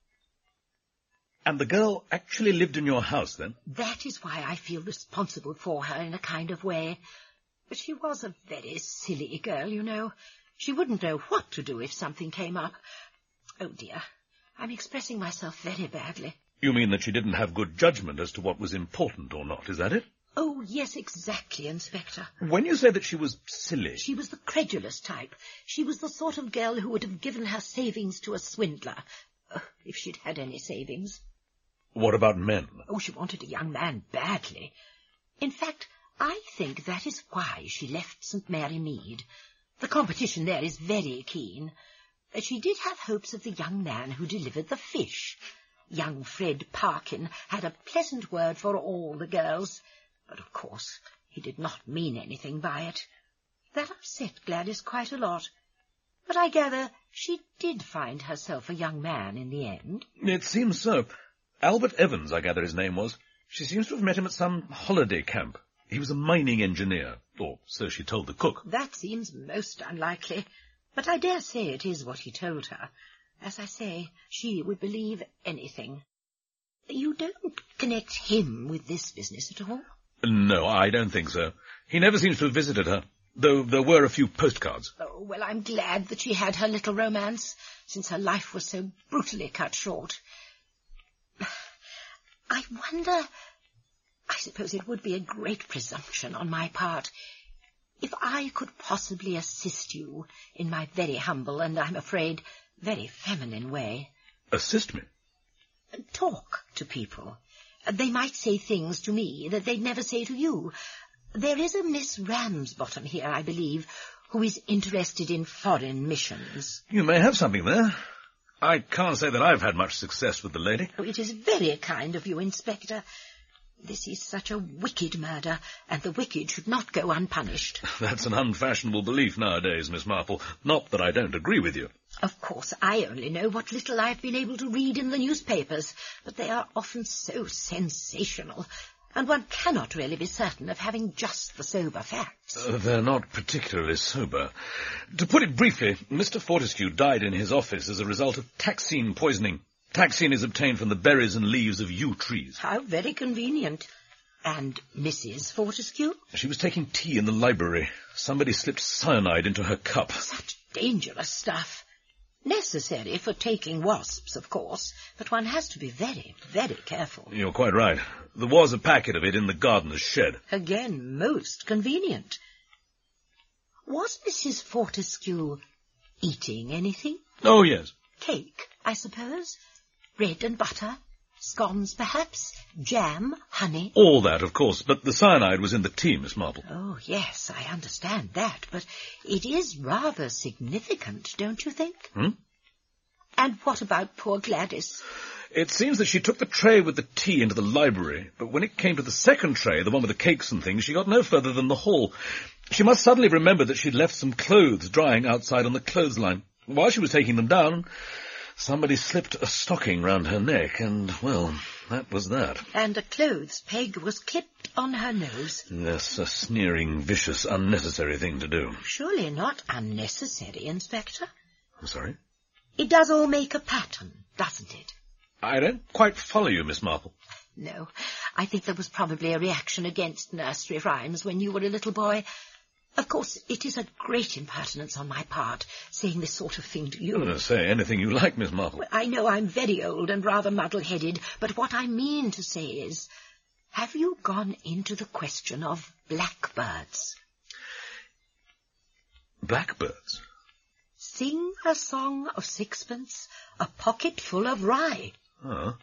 And the girl actually lived in your house, then? That is why I feel responsible for her in a kind of way. But she was a very silly girl, you know. She wouldn't know what to do if something came up. Oh, dear, I'm expressing myself very badly. You mean that she didn't have good judgment as to what was important or not, is that it? Oh, yes, exactly, Inspector. When you say that she was silly... She was the credulous type. She was the sort of girl who would have given her savings to a swindler, if she'd had any savings. What about men? Oh, she wanted a young man badly. In fact, I think that is why she left St. Mary Mead. The competition there is very keen. She did have hopes of the young man who delivered the fish. Young Fred Parkin had a pleasant word for all the girls, but of course he did not mean anything by it. That upset Gladys quite a lot. But I gather she did find herself a young man in the end. It seems so. Albert Evans, I gather his name was. She seems to have met him at some holiday camp. He was a mining engineer, or so she told the cook. That seems most unlikely, but I dare say it is what he told her. As I say, she would believe anything. You don't connect him with this business at all? No, I don't think so. He never seems to have visited her, though there were a few postcards. Oh, well, I'm glad that she had her little romance, since her life was so brutally cut short. I wonder... I suppose it would be a great presumption on my part if I could possibly assist you in my very humble and, I'm afraid, very feminine way. Assist me? Talk to people. They might say things to me that they'd never say to you. There is a Miss Ramsbottom here, I believe, who is interested in foreign missions. You may have something there. I can't say that I've had much success with the lady. Oh, it is very kind of you, Inspector. This is such a wicked murder, and the wicked should not go unpunished. That's an unfashionable belief nowadays, Miss Marple. Not that I don't agree with you. Of course, I only know what little I've been able to read in the newspapers, but they are often so sensational, and one cannot really be certain of having just the sober facts. They're not particularly sober. To put it briefly, Mr. Fortescue died in his office as a result of taxine poisoning. Taxine is obtained from the berries and leaves of yew trees. How very convenient. And Mrs. Fortescue? She was taking tea in the library. Somebody slipped cyanide into her cup. Such dangerous stuff. Necessary for taking wasps, of course, but one has to be very, very careful. You're quite right. There was a packet of it in the gardener's shed. Again, most convenient. Was Mrs. Fortescue eating anything? Oh, yes. Cake, I suppose? Bread and butter? Scones, perhaps? Jam? Honey? All that, of course, but the cyanide was in the tea, Miss Marple. Oh, yes, I understand that, but it is rather significant, don't you think? Hmm? And what about poor Gladys? It seems that she took the tray with the tea into the library, but when it came to the second tray, the one with the cakes and things, she got no further than the hall. She must suddenly remember that she'd left some clothes drying outside on the clothesline. While she was taking them down, somebody slipped a stocking round her neck, and, well, that was that. And a clothes peg was clipped on her nose. Yes, a sneering, vicious, unnecessary thing to do. Surely not unnecessary, Inspector. I'm sorry? It does all make a pattern, doesn't it? I don't quite follow you, Miss Marple. No, I think there was probably a reaction against nursery rhymes when you were a little boy. Of course, it is a great impertinence on my part, saying this sort of thing to you. Say anything you like, Miss Marple. Well, I know I'm very old and rather muddle-headed, but what I mean to say is, have you gone into the question of blackbirds? Blackbirds? Sing a song of sixpence, a pocket full of rye. Oh.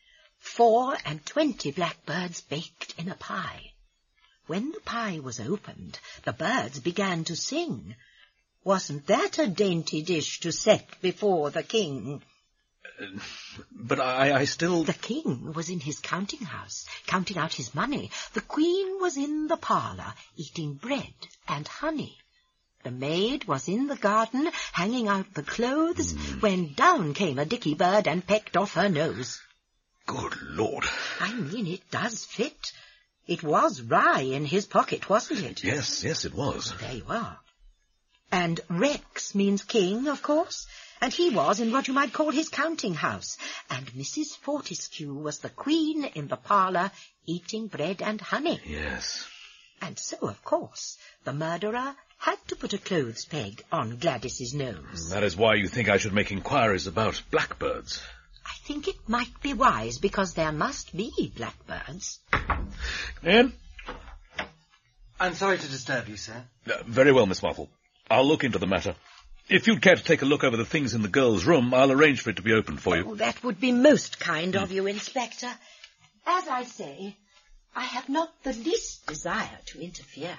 24 blackbirds baked in a pie. When the pie was opened, the birds began to sing. Wasn't that a dainty dish to set before the king? But I still... The king was in his counting house, counting out his money. The queen was in the parlour, eating bread and honey. The maid was in the garden, hanging out the clothes, when down came a dicky bird and pecked off her nose. Good Lord. I mean, it does fit. It was rye in his pocket, wasn't it? Yes, it was. There you are. And Rex means king, of course, and he was in what you might call his counting house, and Mrs. Fortescue was the queen in the parlour, eating bread and honey. Yes. And so, of course, the murderer had to put a clothes peg on Gladys's nose. That is why you think I should make inquiries about blackbirds. I think it might be wise, because there must be blackbirds. Ian? I'm sorry to disturb you, sir. Very well, Miss Marple. I'll look into the matter. If you'd care to take a look over the things in the girl's room, I'll arrange for it to be opened for you. Oh, that would be most kind of you, Inspector. As I say, I have not the least desire to interfere.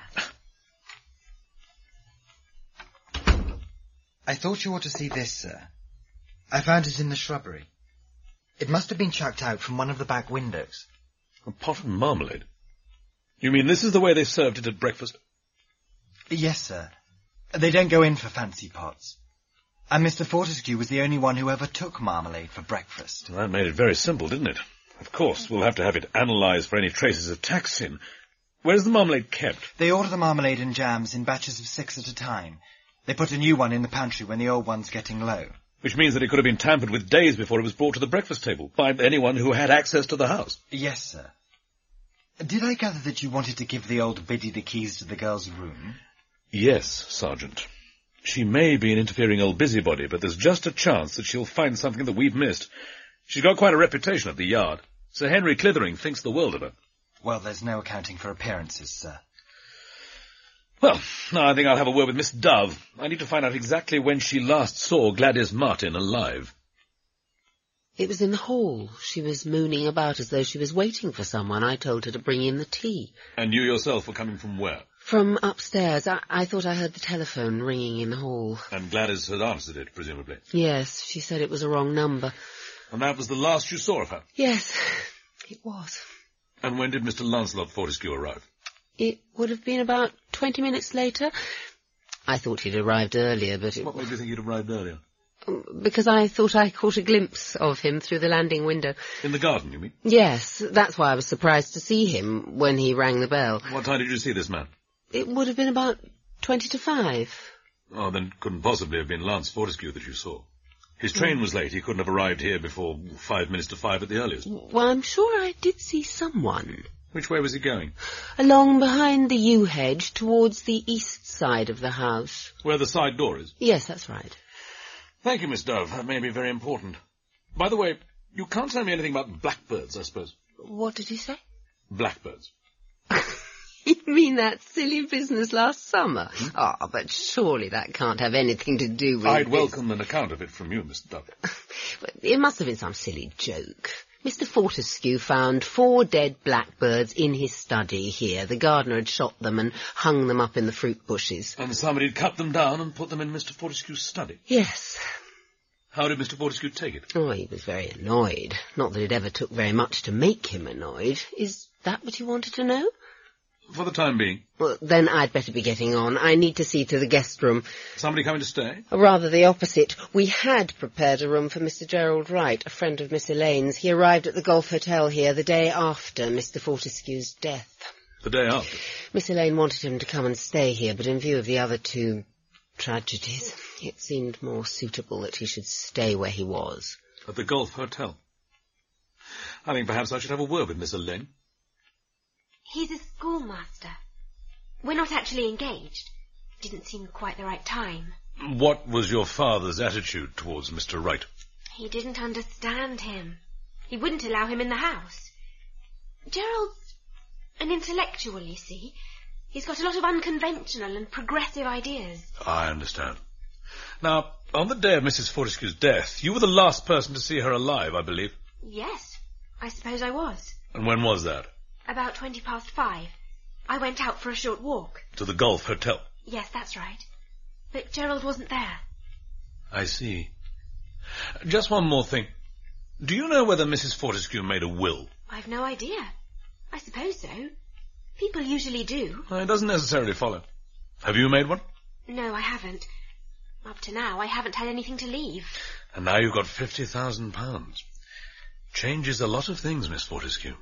I thought you ought to see this, sir. I found it in the shrubbery. It must have been chucked out from one of the back windows. A pot of marmalade? You mean this is the way they served it at breakfast? Yes, sir. They don't go in for fancy pots. And Mr. Fortescue was the only one who ever took marmalade for breakfast. That made it very simple, didn't it? Of course, we'll have to have it analysed for any traces of taxin. Where's the marmalade kept? They order the marmalade and jams in batches of 6 at a time. They put a new one in the pantry when the old one's getting low. Which means that it could have been tampered with days before it was brought to the breakfast table, by anyone who had access to the house. Yes, sir. Did I gather that you wanted to give the old biddy the keys to the girl's room? Yes, Sergeant. She may be an interfering old busybody, but there's just a chance that she'll find something that we've missed. She's got quite a reputation at the Yard. Sir Henry Clithering thinks the world of her. Well, there's no accounting for appearances, sir. Well, now I think I'll have a word with Miss Dove. I need to find out exactly when she last saw Gladys Martin alive. It was in the hall. She was mooning about as though she was waiting for someone. I told her to bring in the tea. And you yourself were coming from where? From upstairs. I thought I heard the telephone ringing in the hall. And Gladys had answered it, presumably? Yes, she said it was a wrong number. And that was the last you saw of her? Yes, it was. And when did Mr. Lancelot Fortescue arrive? It would have been about 20 minutes later. I thought he'd arrived earlier, but What made you think he'd arrived earlier? Because I thought I caught a glimpse of him through the landing window. In the garden, you mean? Yes, that's why I was surprised to see him when he rang the bell. What time did you see this man? It would have been about 20 to 5. Oh, then it couldn't possibly have been Lance Fortescue that you saw. His train was late. He couldn't have arrived here before 5 minutes to 5 at the earliest. Well, I'm sure I did see someone. Which way was he going? Along behind the yew hedge towards the east side of the house. Where the side door is? Yes, that's right. Thank you, Miss Dove. That may be very important. By the way, you can't tell me anything about blackbirds, I suppose. What did he say? Blackbirds. You mean that silly business last summer? Ah, but surely that can't have anything to do with I'd welcome an account of it from you, Miss Dove. It must have been some silly joke. Mr. Fortescue found 4 dead blackbirds in his study here. The gardener had shot them and hung them up in the fruit bushes. And somebody had cut them down and put them in Mr. Fortescue's study? Yes. How did Mr. Fortescue take it? Oh, he was very annoyed. Not that it ever took very much to make him annoyed. Is that what you wanted to know? For the time being. Well, then I'd better be getting on. I need to see to the guest room. Somebody coming to stay? Or rather the opposite. We had prepared a room for Mr. Gerald Wright, a friend of Miss Elaine's. He arrived at the Golf Hotel here the day after Mr. Fortescue's death. The day after? Miss Elaine wanted him to come and stay here, but in view of the other two tragedies, it seemed more suitable that he should stay where he was. At the Golf Hotel? I think perhaps I should have a word with Miss Elaine. He's a schoolmaster. We're not actually engaged. Didn't seem quite the right time. What was your father's attitude towards Mr. Wright? He didn't understand him. He wouldn't allow him in the house. Gerald's an intellectual, you see. He's got a lot of unconventional and progressive ideas. I understand. Now, on the day of Mrs. Fortescue's death, you were the last person to see her alive, I believe. Yes, I suppose I was. And when was that? About 5:20. I went out for a short walk. To the Golf Hotel? Yes, that's right. But Gerald wasn't there. I see. Just one more thing. Do you know whether Mrs. Fortescue made a will? I've no idea. I suppose so. People usually do. It doesn't necessarily follow. Have you made one? No, I haven't. Up to now, I haven't had anything to leave. And now you've got £50,000. Changes a lot of things, Miss Fortescue.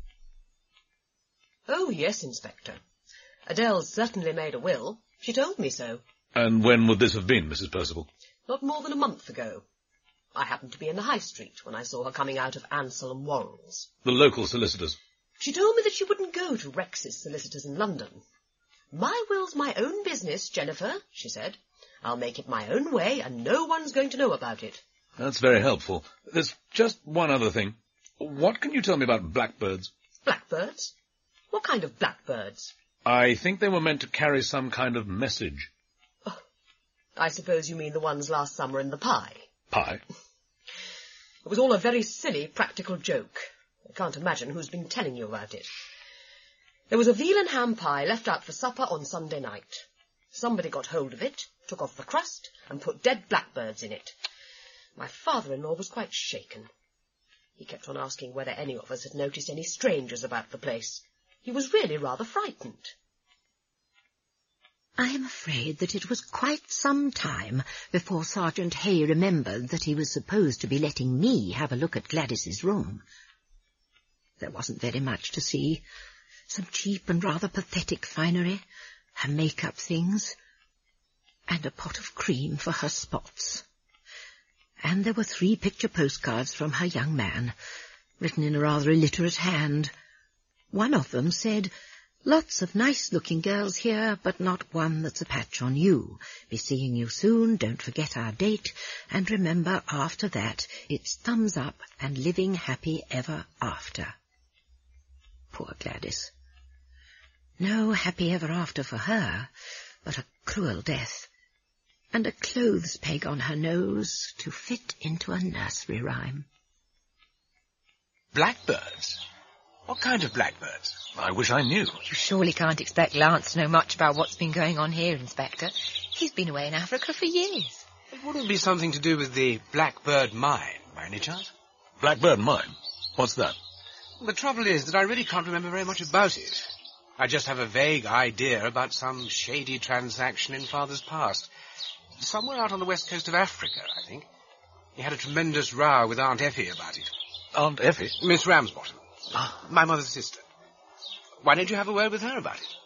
Oh, yes, Inspector. Adele's certainly made a will. She told me so. And when would this have been, Mrs. Percival? Not more than a month ago. I happened to be in the High Street when I saw her coming out of Ansell and Worrell's. The local solicitors? She told me that she wouldn't go to Rex's solicitors in London. My will's my own business, Jennifer, she said. I'll make it my own way, and no one's going to know about it. That's very helpful. There's just one other thing. What can you tell me about blackbirds? Blackbirds? What kind of blackbirds? I think they were meant to carry some kind of message. Oh, I suppose you mean the ones last summer in the pie. Pie? It was all a very silly practical joke. I can't imagine who's been telling you about it. There was a veal and ham pie left out for supper on Sunday night. Somebody got hold of it, took off the crust, and put dead blackbirds in it. My father-in-law was quite shaken. He kept on asking whether any of us had noticed any strangers about the place. He was really rather frightened. I am afraid that it was quite some time before Sergeant Hay remembered that he was supposed to be letting me have a look at Gladys's room. There wasn't very much to see. Some cheap and rather pathetic finery, her make-up things, and a pot of cream for her spots. And there were 3 picture postcards from her young man, written in a rather illiterate hand. One of them said, "Lots of nice-looking girls here, but not one that's a patch on you. Be seeing you soon, don't forget our date, and remember after that it's thumbs up and living happy ever after." Poor Gladys. No happy ever after for her, but a cruel death, and a clothes peg on her nose to fit into a nursery rhyme. Blackbirds? What kind of blackbirds? I wish I knew. You surely can't expect Lance to know much about what's been going on here, Inspector. He's been away in Africa for years. It wouldn't be something to do with the Blackbird Mine, by any chance? Blackbird Mine? What's that? The trouble is that I really can't remember very much about it. I just have a vague idea about some shady transaction in Father's past. Somewhere out on the west coast of Africa, I think. He had a tremendous row with Aunt Effie about it. Aunt Effie? Miss Ramsbottom. My mother's sister. Why don't you have a word with her about it?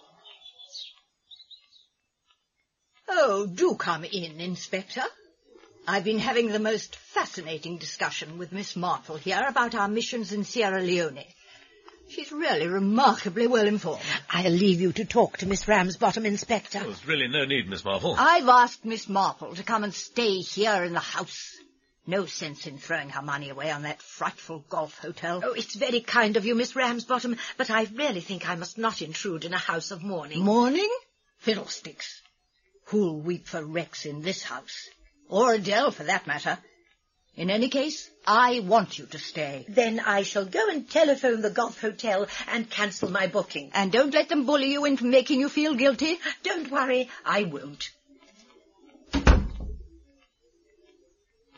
Oh, do come in, Inspector. I've been having the most fascinating discussion with Miss Marple here about our missions in Sierra Leone. She's really remarkably well informed. I'll leave you to talk to Miss Ramsbottom, Inspector. There's really no need, Miss Marple. I've asked Miss Marple to come and stay here in the house. No sense in throwing her money away on that frightful golf hotel. Oh, it's very kind of you, Miss Ramsbottom, but I really think I must not intrude in a house of mourning. Mourning? Fiddlesticks. Who'll weep for Rex in this house? Or Adele, for that matter. In any case, I want you to stay. Then I shall go and telephone the golf hotel and cancel my booking. And don't let them bully you into making you feel guilty. Don't worry, I won't.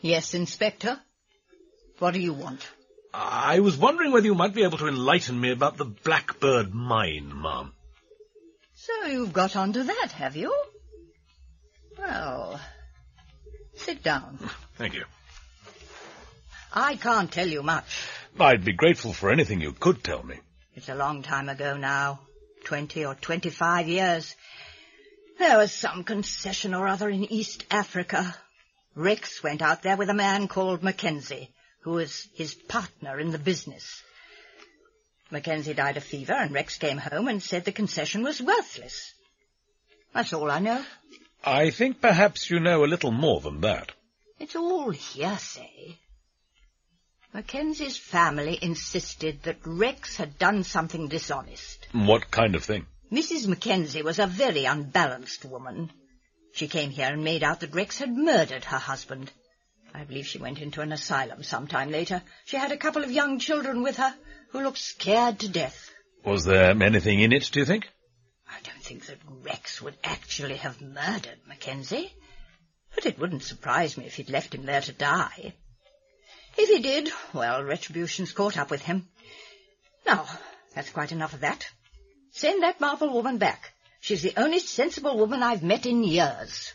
Yes, Inspector. What do you want? I was wondering whether you might be able to enlighten me about the Blackbird mine, ma'am. So you've got onto that, have you? Well, sit down. Thank you. I can't tell you much. I'd be grateful for anything you could tell me. It's a long time ago now, 20 or 25 years. There was some concession or other in East Africa. Rex went out there with a man called Mackenzie, who was his partner in the business. Mackenzie died of fever, and Rex came home and said the concession was worthless. That's all I know. I think perhaps you know a little more than that. It's all hearsay. Mackenzie's family insisted that Rex had done something dishonest. What kind of thing? Mrs. Mackenzie was a very unbalanced woman. She came here and made out that Rex had murdered her husband. I believe she went into an asylum sometime later. She had a couple of young children with her who looked scared to death. Was there anything in it, do you think? I don't think that Rex would actually have murdered Mackenzie, but it wouldn't surprise me if he'd left him there to die. If he did, well, retribution's caught up with him. Now, that's quite enough of that. Send that Marple woman back. She's the only sensible woman I've met in years.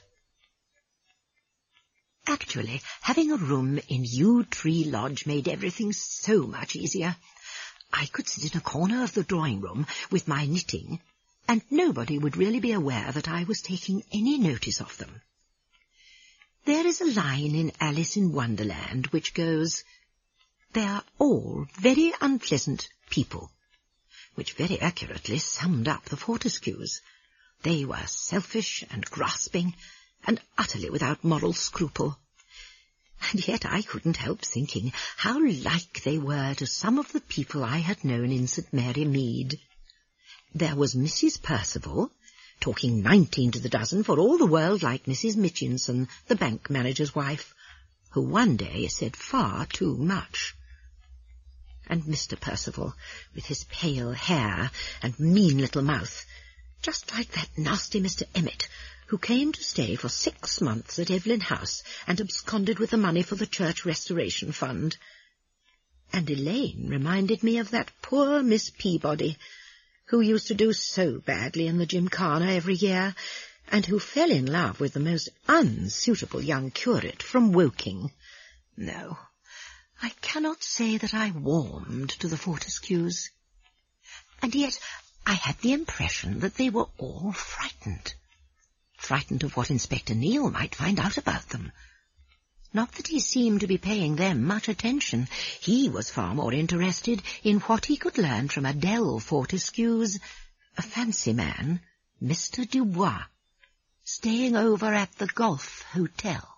Actually, having a room in Yew Tree Lodge made everything so much easier. I could sit in a corner of the drawing-room with my knitting, and nobody would really be aware that I was taking any notice of them. There is a line in Alice in Wonderland which goes, "They are all very unpleasant people," which very accurately summed up the Fortescues. They were selfish and grasping, and utterly without moral scruple. And yet I couldn't help thinking how like they were to some of the people I had known in St. Mary Mead. There was Mrs. Percival, talking 19 to the dozen, for all the world like Mrs. Mitchinson, the bank manager's wife, who one day said far too much. And Mr. Percival, with his pale hair and mean little mouth, just like that nasty Mr. Emmett, who came to stay for 6 months at Evelyn House and absconded with the money for the Church Restoration Fund. And Elaine reminded me of that poor Miss Peabody, who used to do so badly in the Gymkhana every year, and who fell in love with the most unsuitable young curate from Woking. No, I cannot say that I warmed to the Fortescues. And yet I had the impression that they were all frightened. Frightened of what Inspector Neale might find out about them. Not that he seemed to be paying them much attention. He was far more interested in what he could learn from Adele Fortescue's fancy man, Mr. Dubois, staying over at the Golf Hotel.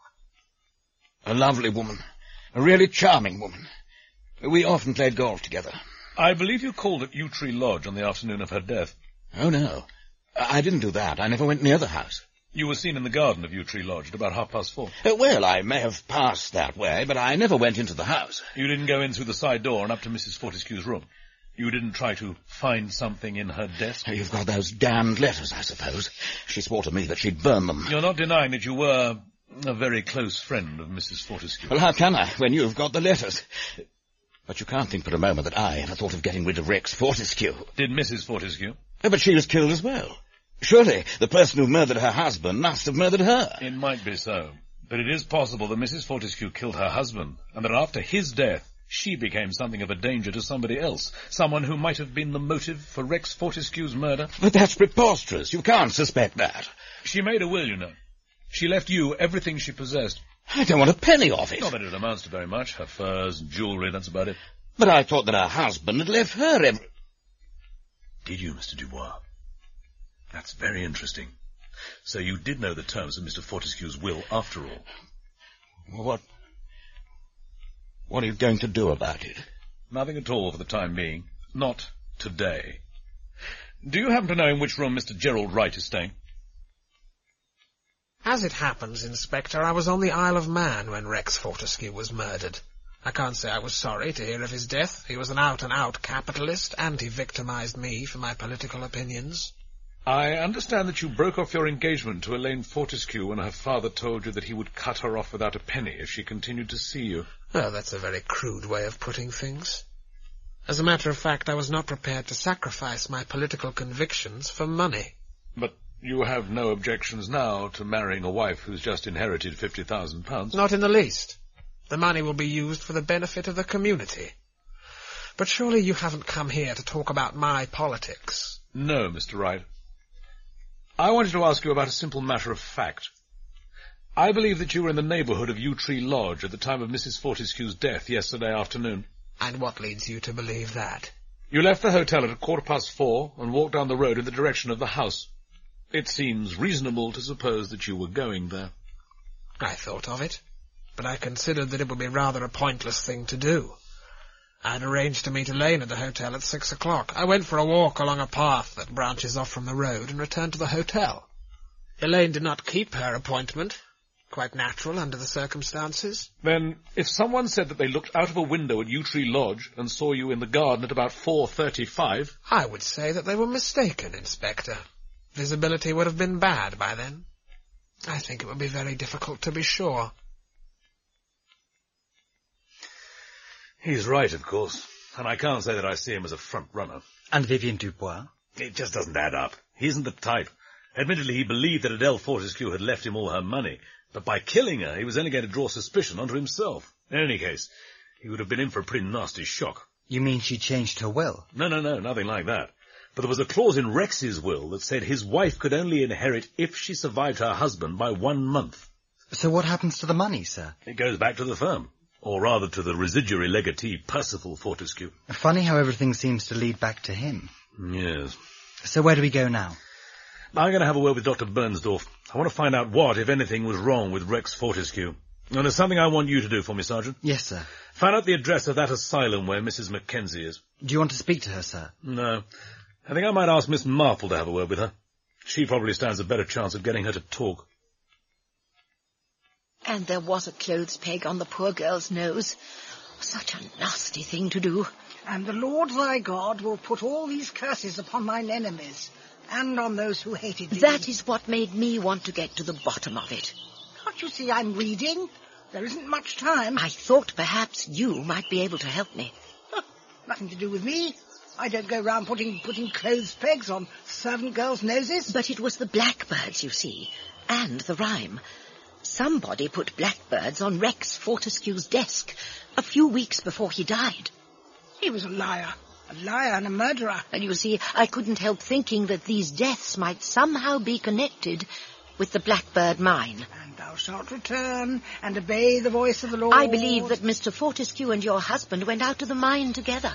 A lovely woman. A really charming woman. We often played golf together. I believe you called at Yew Tree Lodge on the afternoon of her death. Oh, no. I didn't do that. I never went near the house. You were seen in the garden of Yew Tree Lodge at about 4:30. Well, I may have passed that way, but I never went into the house. You didn't go in through the side door and up to Mrs. Fortescue's room? You didn't try to find something in her desk? You've got those damned letters, I suppose. She swore to me that she'd burn them. You're not denying that you were a very close friend of Mrs. Fortescue? Well, how can I, when you've got the letters? But you can't think for a moment that I ever thought of getting rid of Rex Fortescue. Did Mrs. Fortescue? But she was killed as well. Surely the person who murdered her husband must have murdered her. It might be so. But it is possible that Mrs. Fortescue killed her husband, and that after his death, she became something of a danger to somebody else. Someone who might have been the motive for Rex Fortescue's murder. But that's preposterous. You can't suspect that. She made a will, you know. She left you everything she possessed. I don't want a penny of it. Not that it amounts to very much. Her furs and jewellery, that's about it. But I thought that her husband had left her every... Did you, Mr. Dubois? That's very interesting. So you did know the terms of Mr. Fortescue's will, after all. What are you going to do about it? Nothing at all for the time being. Not today. Do you happen to know in which room Mr. Gerald Wright is staying? As it happens, Inspector, I was on the Isle of Man when Rex Fortescue was murdered. I can't say I was sorry to hear of his death. He was an out-and-out capitalist, and he victimized me for my political opinions. I understand that you broke off your engagement to Elaine Fortescue when her father told you that he would cut her off without a penny if she continued to see you. Oh, that's a very crude way of putting things. As a matter of fact, I was not prepared to sacrifice my political convictions for money. But you have no objections now to marrying a wife who's just inherited £50,000? Not in the least. The money will be used for the benefit of the community. But surely you haven't come here to talk about my politics. No, Mr. Wright. I wanted to ask you about a simple matter of fact. I believe that you were in the neighbourhood of Yew Tree Lodge at the time of Mrs. Fortescue's death yesterday afternoon. And what leads you to believe that? You left the hotel at 4:15 and walked down the road in the direction of the house. It seems reasonable to suppose that you were going there. I thought of it, but I considered that it would be rather a pointless thing to do. I'd arranged to meet Elaine at the hotel at 6 o'clock. I went for a walk along a path that branches off from the road and returned to the hotel. Elaine did not keep her appointment. Quite natural under the circumstances. Then, if someone said that they looked out of a window at Yew Tree Lodge and saw you in the garden at about 4:35... I would say that they were mistaken, Inspector. Visibility would have been bad by then. I think it would be very difficult to be sure. He's right, of course, and I can't say that I see him as a front-runner. And Vivienne Dubois? It just doesn't add up. He isn't the type. Admittedly, he believed that Adele Fortescue had left him all her money, but by killing her, he was only going to draw suspicion onto himself. In any case, he would have been in for a pretty nasty shock. You mean she changed her will? No, nothing like that. But there was a clause in Rex's will that said his wife could only inherit if she survived her husband by 1 month. So what happens to the money, sir? It goes back to the firm. Or rather to the residuary legatee, Percival Fortescue. Funny how everything seems to lead back to him. Yes. So where do we go now? I'm going to have a word with Dr. Bernsdorf. I want to find out what, if anything, was wrong with Rex Fortescue. And there's something I want you to do for me, Sergeant. Yes, sir. Find out the address of that asylum where Mrs. Mackenzie is. Do you want to speak to her, sir? No. I think I might ask Miss Marple to have a word with her. She probably stands a better chance of getting her to talk. And there was a clothes peg on the poor girl's nose. Such a nasty thing to do. And the Lord thy God will put all these curses upon thine enemies, and on those who hated thee. That is what made me want to get to the bottom of it. Can't you see I'm reading? There isn't much time. I thought perhaps you might be able to help me. Nothing to do with me. I don't go round putting clothes pegs on servant girls' noses. But it was the blackbirds, you see, and the rhyme. Somebody put blackbirds on Rex Fortescue's desk a few weeks before he died. He was a liar and a murderer. And you see, I couldn't help thinking that these deaths might somehow be connected with the Blackbird mine. And thou shalt return and obey the voice of the Lord. I believe that Mr. Fortescue and your husband went out to the mine together.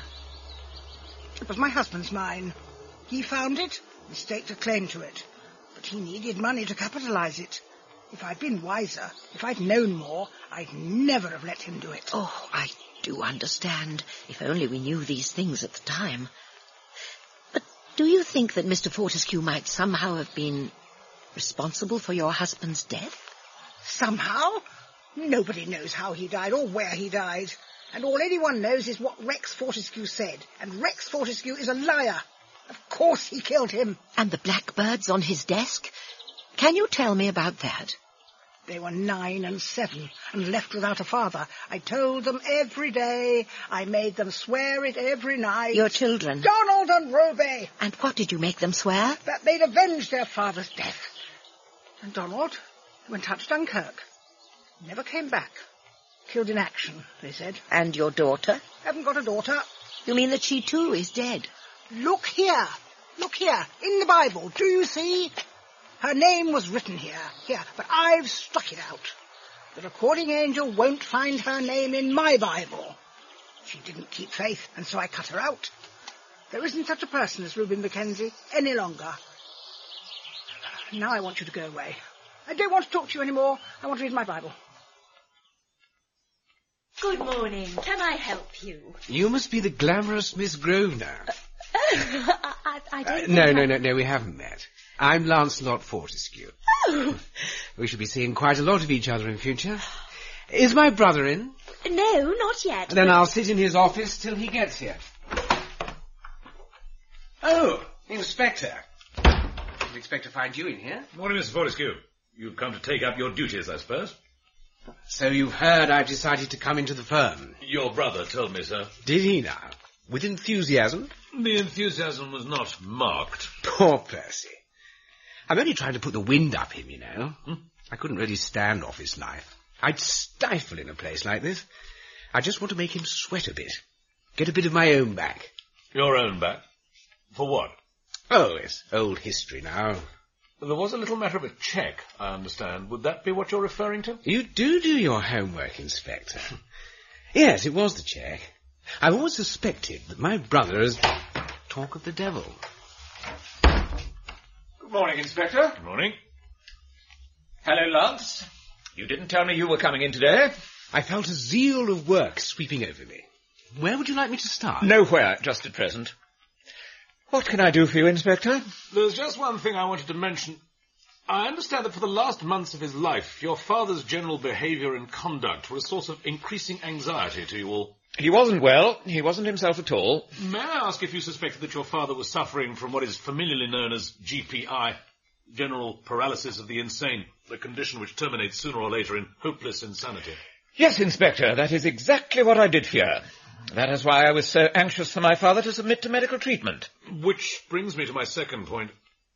It was my husband's mine. He found it and staked a claim to it. But he needed money to capitalize it. If I'd been wiser, if I'd known more, I'd never have let him do it. Oh, I do understand. If only we knew these things at the time. But do you think that Mr. Fortescue might somehow have been responsible for your husband's death? Somehow? Nobody knows how he died or where he died. And all anyone knows is what Rex Fortescue said. And Rex Fortescue is a liar. Of course he killed him. And the blackbirds on his desk? Can you tell me about that? They were 9 and 7 and left without a father. I told them every day. I made them swear it every night. Your children? Donald and Roby. And what did you make them swear? That they'd avenge their father's death. And Donald went out to Dunkirk. Never came back. Killed in action, they said. And your daughter? Haven't got a daughter. You mean that she too is dead? Look here, in the Bible, do you see? Her name was written here, but I've struck it out. The recording angel won't find her name in my Bible. She didn't keep faith, and so I cut her out. There isn't such a person as Reuben Mackenzie any longer. Now I want you to go away. I don't want to talk to you anymore. I want to read my Bible. Good morning. Can I help you? You must be the glamorous Miss Grosvenor. I don't No, we haven't met. I'm Lancelot Fortescue. Oh. We shall be seeing quite a lot of each other in future. Is my brother in? No, not yet. Then I'll sit in his office till he gets here. Oh, Inspector. didn't expect to find you in here. Morning, Mr. Fortescue. You've come to take up your duties, I suppose. So you've heard I've decided to come into the firm. Your brother told me so. Did he now? With enthusiasm? The enthusiasm was not marked. Poor Percy. I'm only trying to put the wind up him, you know. I couldn't really stand office life. I'd stifle in a place like this. I just want to make him sweat a bit. Get a bit of my own back. Your own back? For what? Oh, it's old history now. There was a little matter of a cheque, I understand. Would that be what you're referring to? You do your homework, Inspector. Yes, it was the cheque. I've always suspected that my brother has... Talk of the devil. Good morning, Inspector. Good morning. Hello, Lance. You didn't tell me you were coming in today. I felt a zeal of work sweeping over me. Where would you like me to start? Nowhere, just at present. What can I do for you, Inspector? There's just one thing I wanted to mention. I understand that for the last months of his life, your father's general behaviour and conduct were a source of increasing anxiety to you all. He wasn't well. He wasn't himself at all. May I ask if you suspected that your father was suffering from what is familiarly known as GPI, general paralysis of the insane, the condition which terminates sooner or later in hopeless insanity? Yes, Inspector, that is exactly what I did fear. That is why I was so anxious for my father to submit to medical treatment. Which brings me to my second point.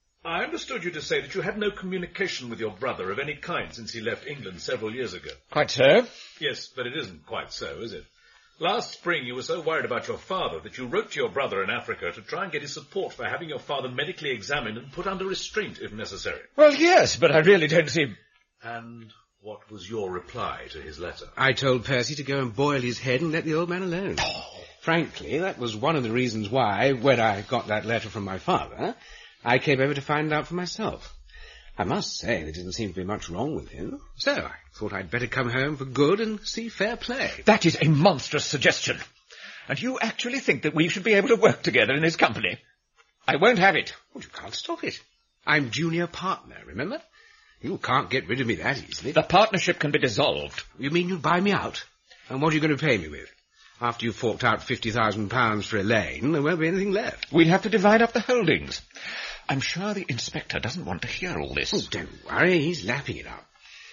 I understood you to say that you had no communication with your brother of any kind since he left England several years ago. Quite so. Yes, but it isn't quite so, is it? Last spring you were so worried about your father that you wrote to your brother in Africa to try and get his support for having your father medically examined and put under restraint if necessary. Well, yes, but I really don't see... And what was your reply to his letter? I told Percy to go and boil his head and let the old man alone. Frankly, that was one of the reasons why, when I got that letter from my father, I came over to find out for myself. I must say there didn't seem to be much wrong with him, so I thought I'd better come home for good and see fair play. That is a monstrous suggestion. And you actually think that we should be able to work together in his company? I won't have it. Well, you can't stop it. I'm junior partner, remember? You can't get rid of me that easily. The partnership can be dissolved. You mean you'd buy me out? And what are you going to pay me with? After you've forked out £50,000 for Elaine, there won't be anything left. We'll have to divide up the holdings. I'm sure the Inspector doesn't want to hear all this. Oh, don't worry, he's lapping it up.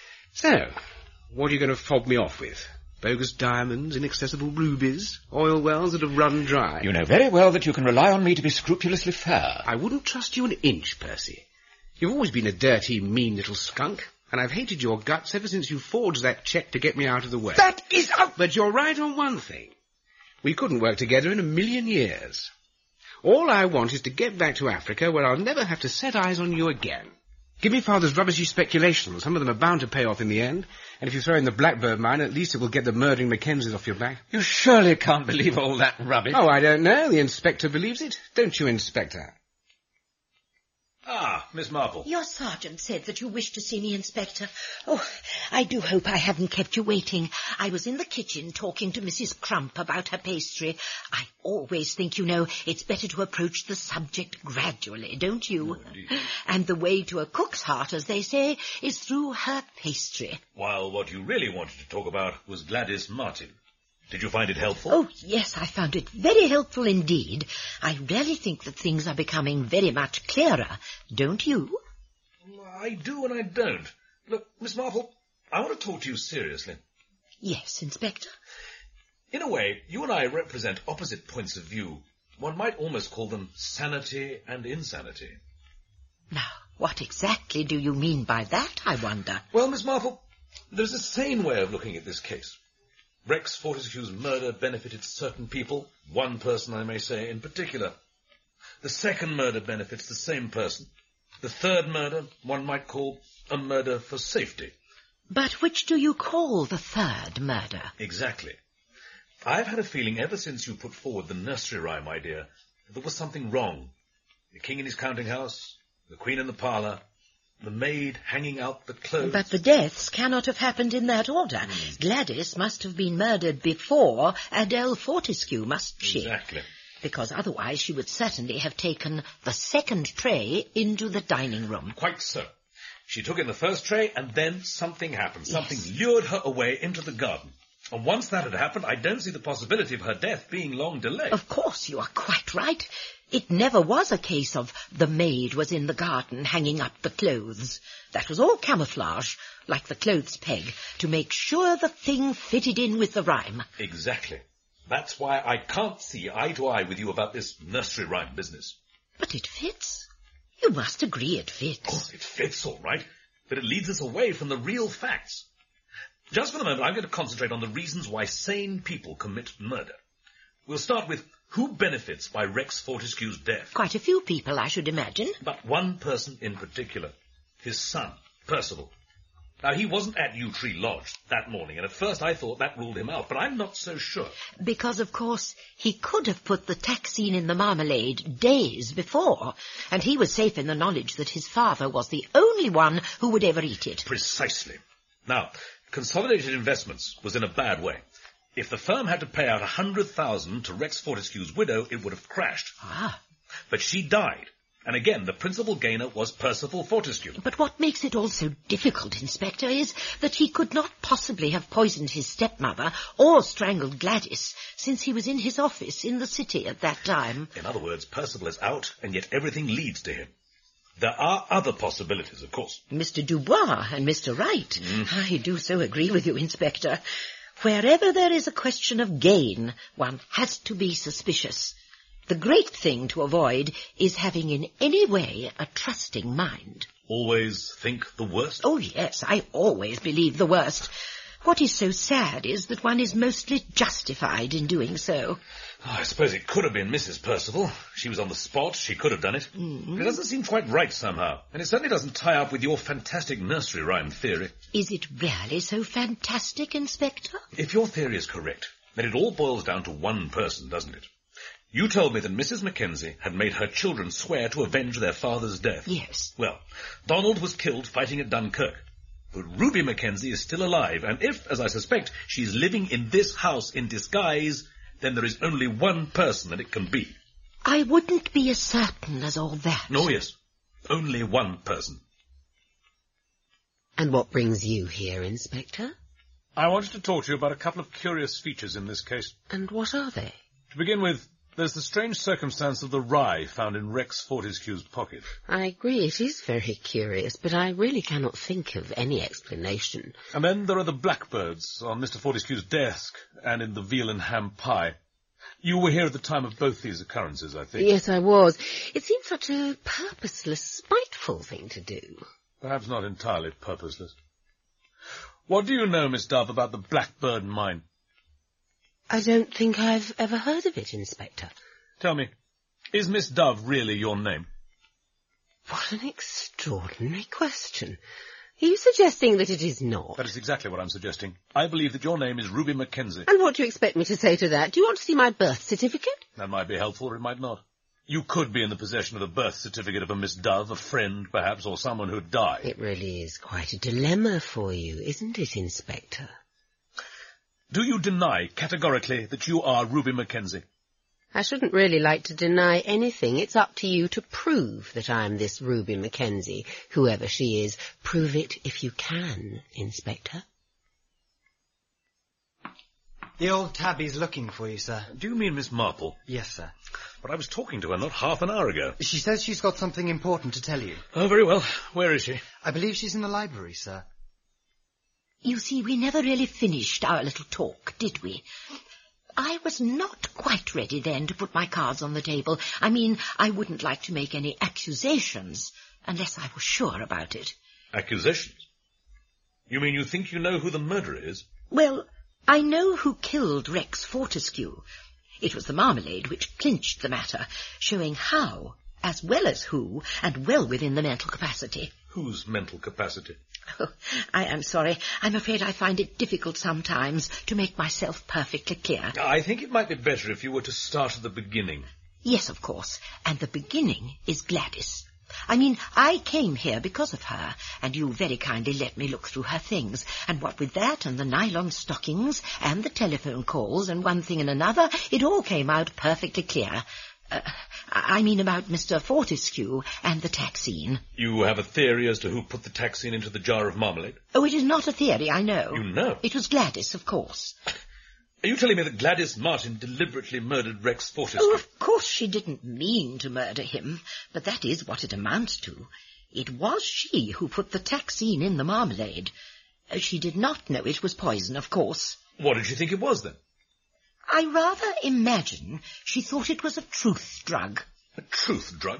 So, what are you going to fob me off with? Bogus diamonds, inaccessible rubies, oil wells that have run dry? You know very well that you can rely on me to be scrupulously fair. I wouldn't trust you an inch, Percy. You've always been a dirty, mean little skunk, and I've hated your guts ever since you forged that cheque to get me out of the way. That is out... But you're right on one thing. We couldn't work together in a million years. All I want is to get back to Africa where I'll never have to set eyes on you again. Give me father's rubbishy speculations. Some of them are bound to pay off in the end. And if you throw in the Blackbird mine, at least it will get the murdering Mackenzies off your back. You surely can't believe all that rubbish. Oh, I don't know. The Inspector believes it. Don't you, Inspector? Ah, Miss Marple. Your sergeant said that you wished to see me, Inspector. Oh, I do hope I haven't kept you waiting. I was in the kitchen talking to Mrs. Crump about her pastry. I always think, you know, it's better to approach the subject gradually, don't you? And the way to a cook's heart, as they say, is through her pastry. While what you really wanted to talk about was Gladys Martin. Did you find it helpful? Oh, yes, I found it very helpful indeed. I really think that things are becoming very much clearer, don't you? I do and I don't. Look, Miss Marple, I want to talk to you seriously. Yes, Inspector. In a way, you and I represent opposite points of view. One might almost call them sanity and insanity. Now, what exactly do you mean by that, I wonder? Well, Miss Marple, there's a sane way of looking at this case. Rex Fortescue's murder benefited certain people, one person, I may say, in particular. The second murder benefits the same person. The third murder, one might call a murder for safety. But which do you call the third murder? Exactly. I've had a feeling ever since you put forward the nursery rhyme idea that there was something wrong. The king in his counting house, the queen in the parlour, the maid hanging out the clothes. But the deaths cannot have happened in that order. Gladys must have been murdered before Adele Fortescue, must she? Exactly. Because otherwise she would certainly have taken the second tray into the dining room. Quite so. She took in the first tray and then something happened. Something lured her away into the garden. And once that had happened, I don't see the possibility of her death being long delayed. Of course, you are quite right. It never was a case of the maid was in the garden hanging up the clothes. That was all camouflage, like the clothes peg, to make sure the thing fitted in with the rhyme. Exactly. That's why I can't see eye to eye with you about this nursery rhyme business. But it fits. You must agree it fits. Oh, it fits, all right, but it leads us away from the real facts. Just for the moment, I'm going to concentrate on the reasons why sane people commit murder. We'll start with who benefits by Rex Fortescue's death. Quite a few people, I should imagine. But one person in particular, his son, Percival. Now, he wasn't at Yew Tree Lodge that morning, and at first I thought that ruled him out, but I'm not so sure. Because, of course, he could have put the taxine in the marmalade days before, and he was safe in the knowledge that his father was the only one who would ever eat it. Precisely. Now, Consolidated Investments was in a bad way. If the firm had to pay out $100,000 to Rex Fortescue's widow, it would have crashed. Ah. But she died. And again, the principal gainer was Percival Fortescue. But what makes it all so difficult, Inspector, is that he could not possibly have poisoned his stepmother or strangled Gladys, since he was in his office in the city at that time. In other words, Percival is out, and yet everything leads to him. There are other possibilities, of course. Mr. Dubois and Mr. Wright. I do so agree with you, Inspector. Wherever there is a question of gain, one has to be suspicious. The great thing to avoid is having in any way a trusting mind. Always think the worst? Oh, yes, I always believe the worst. What is so sad is that one is mostly justified in doing so. Oh, I suppose it could have been Mrs. Percival. She was on the spot. She could have done it. It doesn't seem quite right somehow. And it certainly doesn't tie up with your fantastic nursery rhyme theory. Is it really so fantastic, Inspector? If your theory is correct, then it all boils down to one person, doesn't it? You told me that Mrs. Mackenzie had made her children swear to avenge their father's death. Yes. Well, Donald was killed fighting at Dunkirk. But Ruby Mackenzie is still alive, and if, as I suspect, she's living in this house in disguise, then there is only one person that it can be. I wouldn't be as certain as all that. Oh, yes. Only one person. And what brings you here, Inspector? I wanted to talk to you about a couple of curious features in this case. And what are they? To begin with, there's the strange circumstance of the rye found in Rex Fortescue's pocket. I agree, it is very curious, but I really cannot think of any explanation. And then there are the blackbirds on Mr. Fortescue's desk and in the veal and ham pie. You were here at the time of both these occurrences, I think. Yes, I was. It seemed such a purposeless, spiteful thing to do. Perhaps not entirely purposeless. What do you know, Miss Dove, about the Blackbird mine? I don't think I've ever heard of it, Inspector. Tell me, is Miss Dove really your name? What an extraordinary question. Are you suggesting that it is not? That is exactly what I'm suggesting. I believe that your name is Ruby Mackenzie. And what do you expect me to say to that? Do you want to see my birth certificate? That might be helpful, or it might not. You could be in the possession of the birth certificate of a Miss Dove, a friend, perhaps, or someone who'd died. It really is quite a dilemma for you, isn't it, Inspector? Do you deny categorically that you are Ruby Mackenzie? I shouldn't really like to deny anything. It's up to you to prove that I'm this Ruby Mackenzie, whoever she is. Prove it if you can, Inspector. The old tabby's looking for you, sir. Do you mean Miss Marple? Yes, sir. But I was talking to her not half an hour ago. She says she's got something important to tell you. Oh, very well. Where is she? I believe she's in the library, sir. You see, we never really finished our little talk, did we? I was not quite ready then to put my cards on the table. I mean, I wouldn't like to make any accusations unless I was sure about it. Accusations? You mean you think you know who the murderer is? Well, I know who killed Rex Fortescue. It was the marmalade which clinched the matter, showing how, as well as who, and well within the mental capacity. Whose mental capacity? Oh, I am sorry. I'm afraid I find it difficult sometimes to make myself perfectly clear. I think it might be better if you were to start at the beginning. Yes, of course. And the beginning is Gladys. I mean, I came here because of her, and you very kindly let me look through her things. And what with that and the nylon stockings and the telephone calls and one thing and another, it all came out perfectly clear. I mean about Mr. Fortescue and the taxine. You have a theory as to who put the taxine into the jar of marmalade? Oh, it is not a theory, I know. You know? It was Gladys, of course. Are you telling me that Gladys Martin deliberately murdered Rex Fortescue? Oh, of course she didn't mean to murder him, but that is what it amounts to. It was she who put the taxine in the marmalade. She did not know it was poison, of course. What did she think it was, then? I rather imagine she thought it was a truth drug. A truth drug?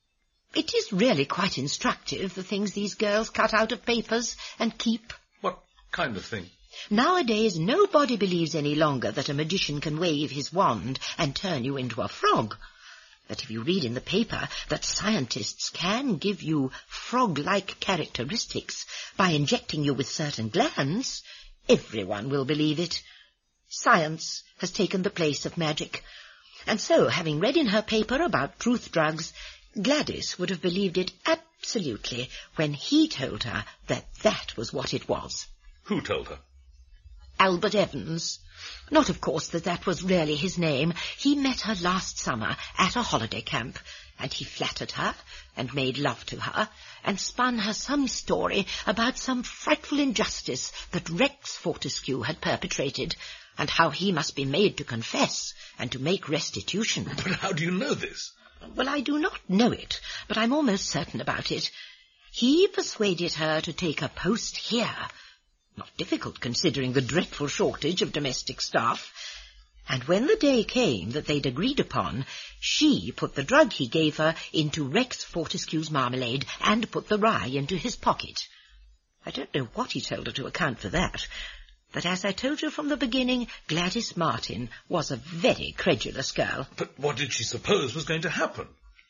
It is really quite instructive, the things these girls cut out of papers and keep. What kind of thing? Nowadays, nobody believes any longer that a magician can wave his wand and turn you into a frog. But if you read in the paper that scientists can give you frog-like characteristics by injecting you with certain glands, everyone will believe it. Science has taken the place of magic. And so, having read in her paper about truth drugs, Gladys would have believed it absolutely when he told her that that was what it was. Who told her? Albert Evans. Not, of course, that that was really his name. He met her last summer at a holiday camp, and he flattered her and made love to her and spun her some story about some frightful injustice that Rex Fortescue had perpetrated, and how he must be made to confess and to make restitution. But how do you know this? Well, I do not know it, but I'm almost certain about it. He persuaded her to take a post here. Not difficult, considering the dreadful shortage of domestic staff. And when the day came that they'd agreed upon, she put the drug he gave her into Rex Fortescue's marmalade and put the rye into his pocket. I don't know what he told her to account for that, but as I told you from the beginning, Gladys Martin was a very credulous girl. But what did she suppose was going to happen?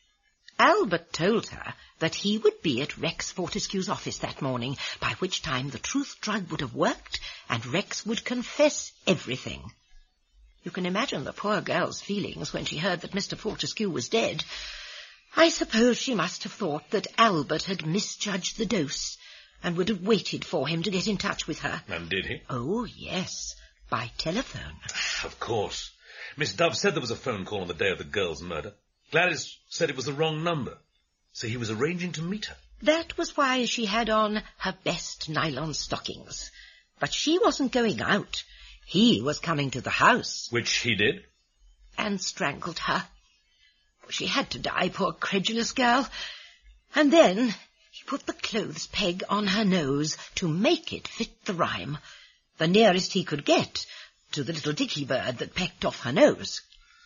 Albert told her that he would be at Rex Fortescue's office that morning, by which time the truth drug would have worked and Rex would confess everything. You can imagine the poor girl's feelings when she heard that Mr. Fortescue was dead. I suppose she must have thought that Albert had misjudged the dose and would have waited for him to get in touch with her. And did he? Oh, yes, by telephone. Of course. Miss Dove said there was a phone call on the day of the girl's murder. Gladys said it was the wrong number, so he was arranging to meet her. That was why she had on her best nylon stockings. But she wasn't going out. He was coming to the house. Which he did? And strangled her. She had to die, poor credulous girl. And then he put the clothes peg on her nose to make it fit the rhyme, the nearest he could get to the little dicky bird that pecked off her nose.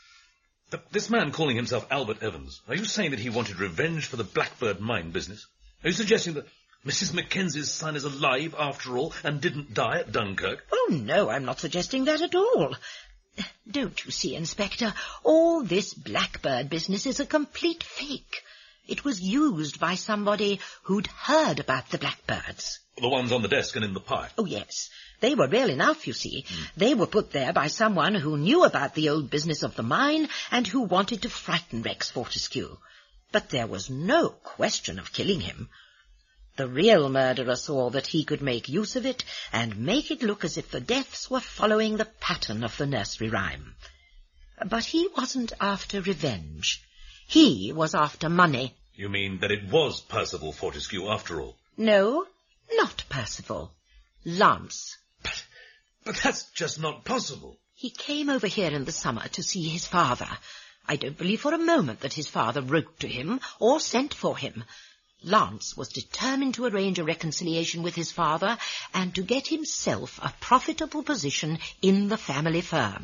But this man calling himself Albert Evans, are you saying that he wanted revenge for the Blackbird mine business? Are you suggesting that Mrs. Mackenzie's son is alive after all and didn't die at Dunkirk? Oh, no, I'm not suggesting that at all. Don't you see, Inspector, all this Blackbird business is a complete fake. It was used by somebody who'd heard about the Blackbirds. The ones on the desk and in the pie? Oh, yes. They were real enough, you see. They were put there by someone who knew about the old business of the mine and who wanted to frighten Rex Fortescue. But there was no question of killing him. The real murderer saw that he could make use of it and make it look as if the deaths were following the pattern of the nursery rhyme. But he wasn't after revenge. He was after money. You mean that it was Percival Fortescue after all? No, not Percival. Lance. But that's just not possible. He came over here in the summer to see his father. I don't believe for a moment that his father wrote to him or sent for him. Lance was determined to arrange a reconciliation with his father and to get himself a profitable position in the family firm.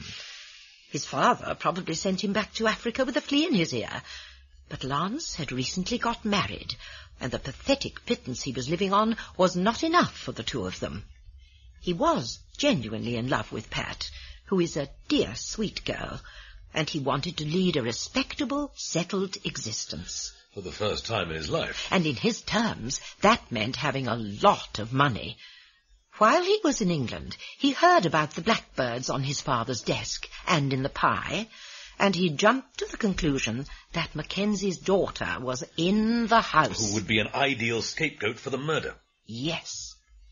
His father probably sent him back to Africa with a flea in his ear. But Lance had recently got married, and the pathetic pittance he was living on was not enough for the two of them. He was genuinely in love with Pat, who is a dear, sweet girl, and he wanted to lead a respectable, settled existence. For the first time in his life. And in his terms, that meant having a lot of money. While he was in England, he heard about the Blackbirds on his father's desk and in the pie, and he jumped to the conclusion that Mackenzie's daughter was in the house. Who would be an ideal scapegoat for the murder. Yes.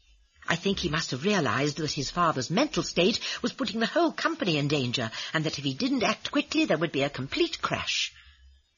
I think he must have realized that his father's mental state was putting the whole company in danger, and that if he didn't act quickly there would be a complete crash.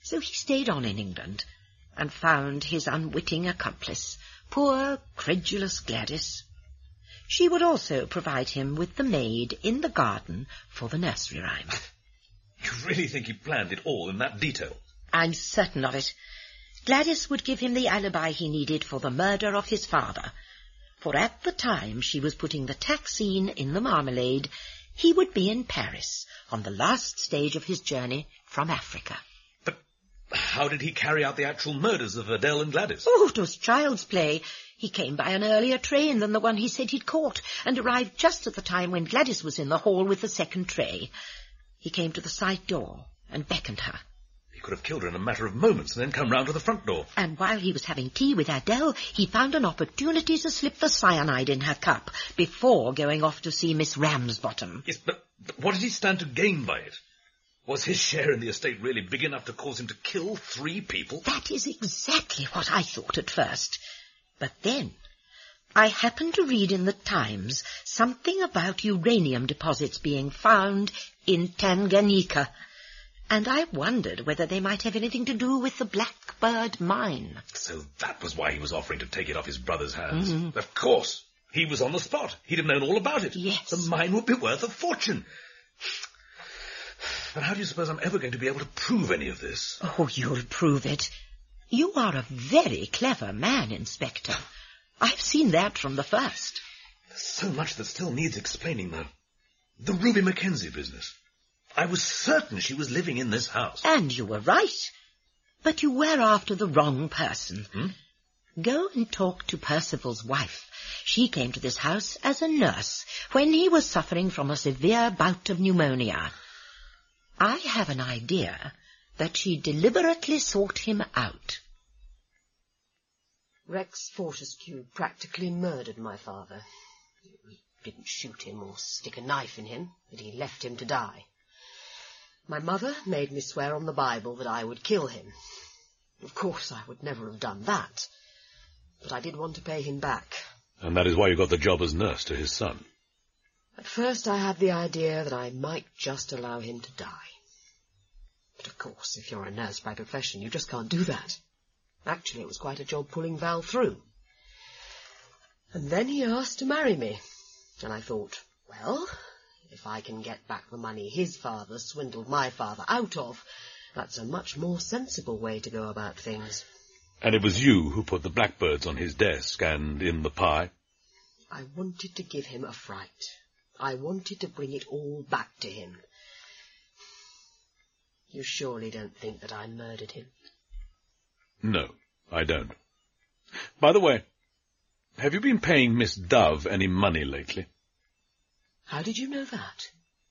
So he stayed on in England and found his unwitting accomplice, poor, credulous Gladys. She would also provide him with the maid in the garden for the nursery rhyme. You really think he planned it all in that detail? I'm certain of it. Gladys would give him the alibi he needed for the murder of his father, for at the time she was putting the taxine in the marmalade, he would be in Paris on the last stage of his journey from Africa. But how did he carry out the actual murders of Adele and Gladys? Oh, it was child's play. He came by an earlier train than the one he said he'd caught, and arrived just at the time when Gladys was in the hall with the second tray. He came to the side door and beckoned her. He could have killed her in a matter of moments and then come round to the front door. And while he was having tea with Adele, he found an opportunity to slip the cyanide in her cup before going off to see Miss Ramsbottom. Yes, but what did he stand to gain by it? Was his share in the estate really big enough to cause him to kill 3 people? That is exactly what I thought at first. But then I happened to read in the Times something about uranium deposits being found in Tanganyika, and I wondered whether they might have anything to do with the Blackbird mine. So that was why he was offering to take it off his brother's hands. Mm-hmm. Of course. He was on the spot. He'd have known all about it. Yes. The mine would be worth a fortune. But how do you suppose I'm ever going to be able to prove any of this? Oh, you'll prove it. You are a very clever man, Inspector. I've seen that from the first. There's so much that still needs explaining, though. The Ruby Mackenzie business. I was certain she was living in this house. And you were right. But you were after the wrong person. Go and talk to Percival's wife. She came to this house as a nurse when he was suffering from a severe bout of pneumonia. I have an idea that she deliberately sought him out. Rex Fortescue practically murdered my father. He didn't shoot him or stick a knife in him, but he left him to die. My mother made me swear on the Bible that I would kill him. Of course, I would never have done that, but I did want to pay him back. And that is why you got the job as nurse to his son. At first I had the idea that I might just allow him to die. But of course, if you're a nurse by profession, you just can't do that. Actually, it was quite a job pulling Val through. And then he asked to marry me, and I thought, well, if I can get back the money his father swindled my father out of, that's a much more sensible way to go about things. And it was you who put the blackbirds on his desk and in the pie? I wanted to give him a fright. I wanted to bring it all back to him. You surely don't think that I murdered him? No, I don't. By the way, have you been paying Miss Dove any money lately? How did you know that?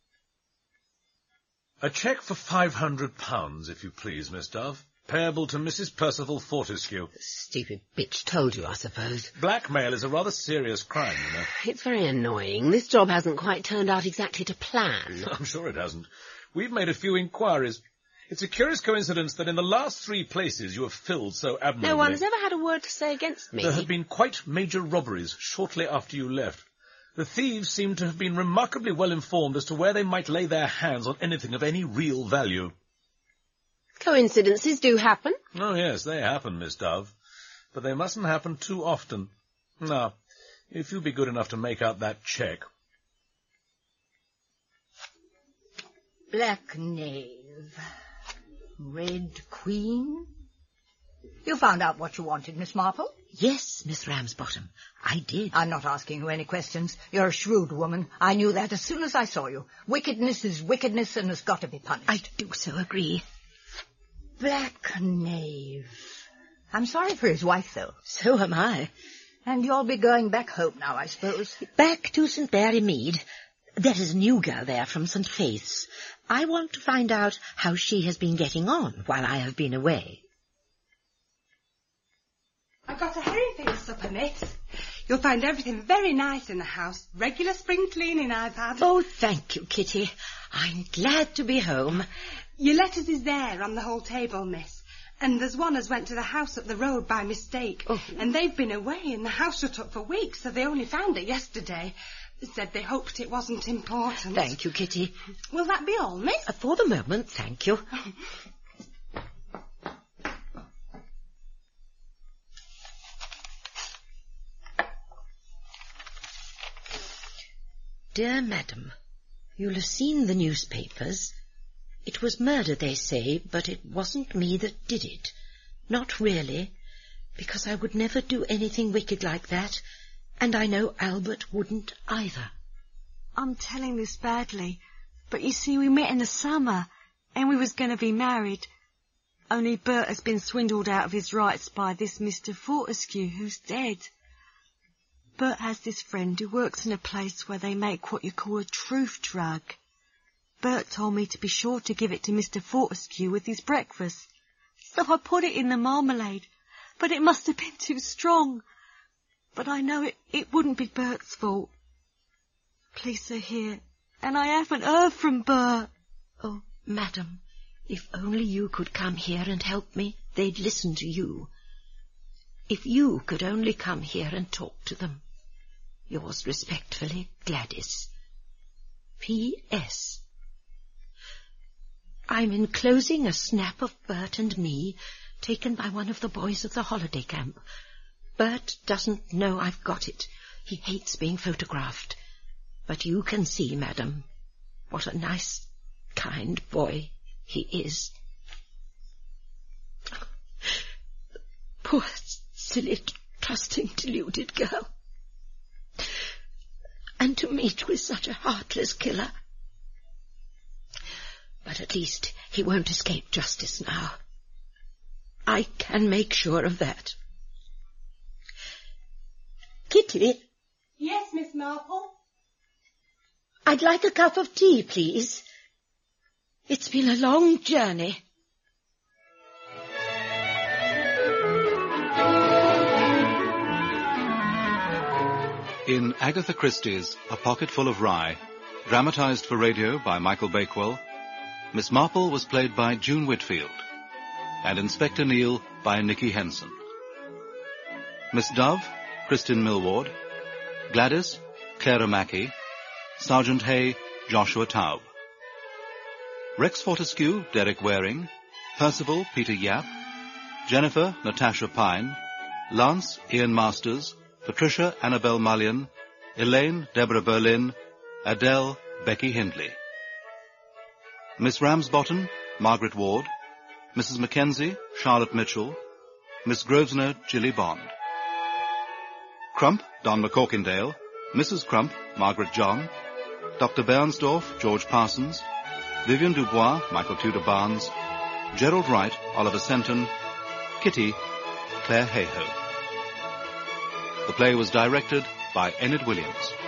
A cheque for £500, if you please, Miss Dove. Payable to Mrs. Percival Fortescue. The stupid bitch told you, I suppose. Blackmail is a rather serious crime, you know. It's very annoying. This job hasn't quite turned out exactly to plan. I'm sure it hasn't. We've made a few inquiries. It's a curious coincidence that in the last 3 places you have filled so admirably. No one's ever had a word to say against me. There have been quite major robberies shortly after you left. The thieves seem to have been remarkably well informed as to where they might lay their hands on anything of any real value. Coincidences do happen. Oh, yes, they happen, Miss Dove. But they mustn't happen too often. Now, if you'd be good enough to make out that cheque. Black knave. Red queen. You found out what you wanted, Miss Marple? Yes, Miss Ramsbottom, I did. I'm not asking you any questions. You're a shrewd woman. I knew that as soon as I saw you. Wickedness is wickedness and has got to be punished. I do so agree. Black knave. I'm sorry for his wife, though. So am I. And you'll be going back home now, I suppose. Back to St. Mary Mead. There is a new girl there from St. Faith's. I want to find out how she has been getting on while I have been away. I've got a herring for supper, miss. You'll find everything very nice in the house. Regular spring cleaning I've had. Oh, thank you, Kitty. I'm glad to be home. Your letters is there on the whole table, miss. And there's one as went to the house up the road by mistake. Oh. And they've been away and the house shut up for weeks, so they only found it yesterday. They said they hoped it wasn't important. Thank you, Kitty. Will that be all, miss? For the moment, thank you. Dear Madam, you'll have seen the newspapers. It was murder, they say, but it wasn't me that did it. Not really, because I would never do anything wicked like that, and I know Albert wouldn't either. I'm telling this badly, but you see, we met in the summer, and we was going to be married. Only Bert has been swindled out of his rights by this Mr. Fortescue, who's dead. Bert has this friend who works in a place where they make what you call a truth drug. Bert told me to be sure to give it to Mr. Fortescue with his breakfast. So I put it in the marmalade, but it must have been too strong. But I know it wouldn't be Bert's fault. Police are here, and I haven't heard from Bert. Oh, Madam, if only you could come here and help me, they'd listen to you. If you could only come here and talk to them. Yours respectfully, Gladys. P.S. I'm enclosing a snap of Bert and me, taken by one of the boys of the holiday camp. Bert doesn't know I've got it. He hates being photographed. But you can see, Madam, what a nice, kind boy he is. Poor, silly, trusting, deluded girl. And to meet with such a heartless killer. But at least he won't escape justice now. I can make sure of that. Kitty? Yes, Miss Marple? I'd like a cup of tea, please. It's been a long journey. In Agatha Christie's A Pocket Full of Rye, dramatised for radio by Michael Bakewell, Miss Marple was played by June Whitfield, and Inspector Neil by Nicky Henson. Miss Dove, Kristin Millward, Gladys, Clara Mackey, Sergeant Hay, Joshua Taub. Rex Fortescue, Derek Waring, Percival, Peter Yap, Jennifer, Natasha Pine, Lance, Ian Masters, Patricia, Annabel Mullion, Elaine, Deborah Berlin, Adele, Becky Hindley. Miss Ramsbottom, Margaret Ward, Mrs. Mackenzie, Charlotte Mitchell, Miss Grosvenor, Gilly Bond. Crump, Don McCorkindale, Mrs. Crump, Margaret John, Dr. Bernsdorf, George Parsons, Vivian Dubois, Michael Tudor Barnes, Gerald Wright, Oliver Senton, Kitty, Claire Hayhoe. The play was directed by Enid Williams.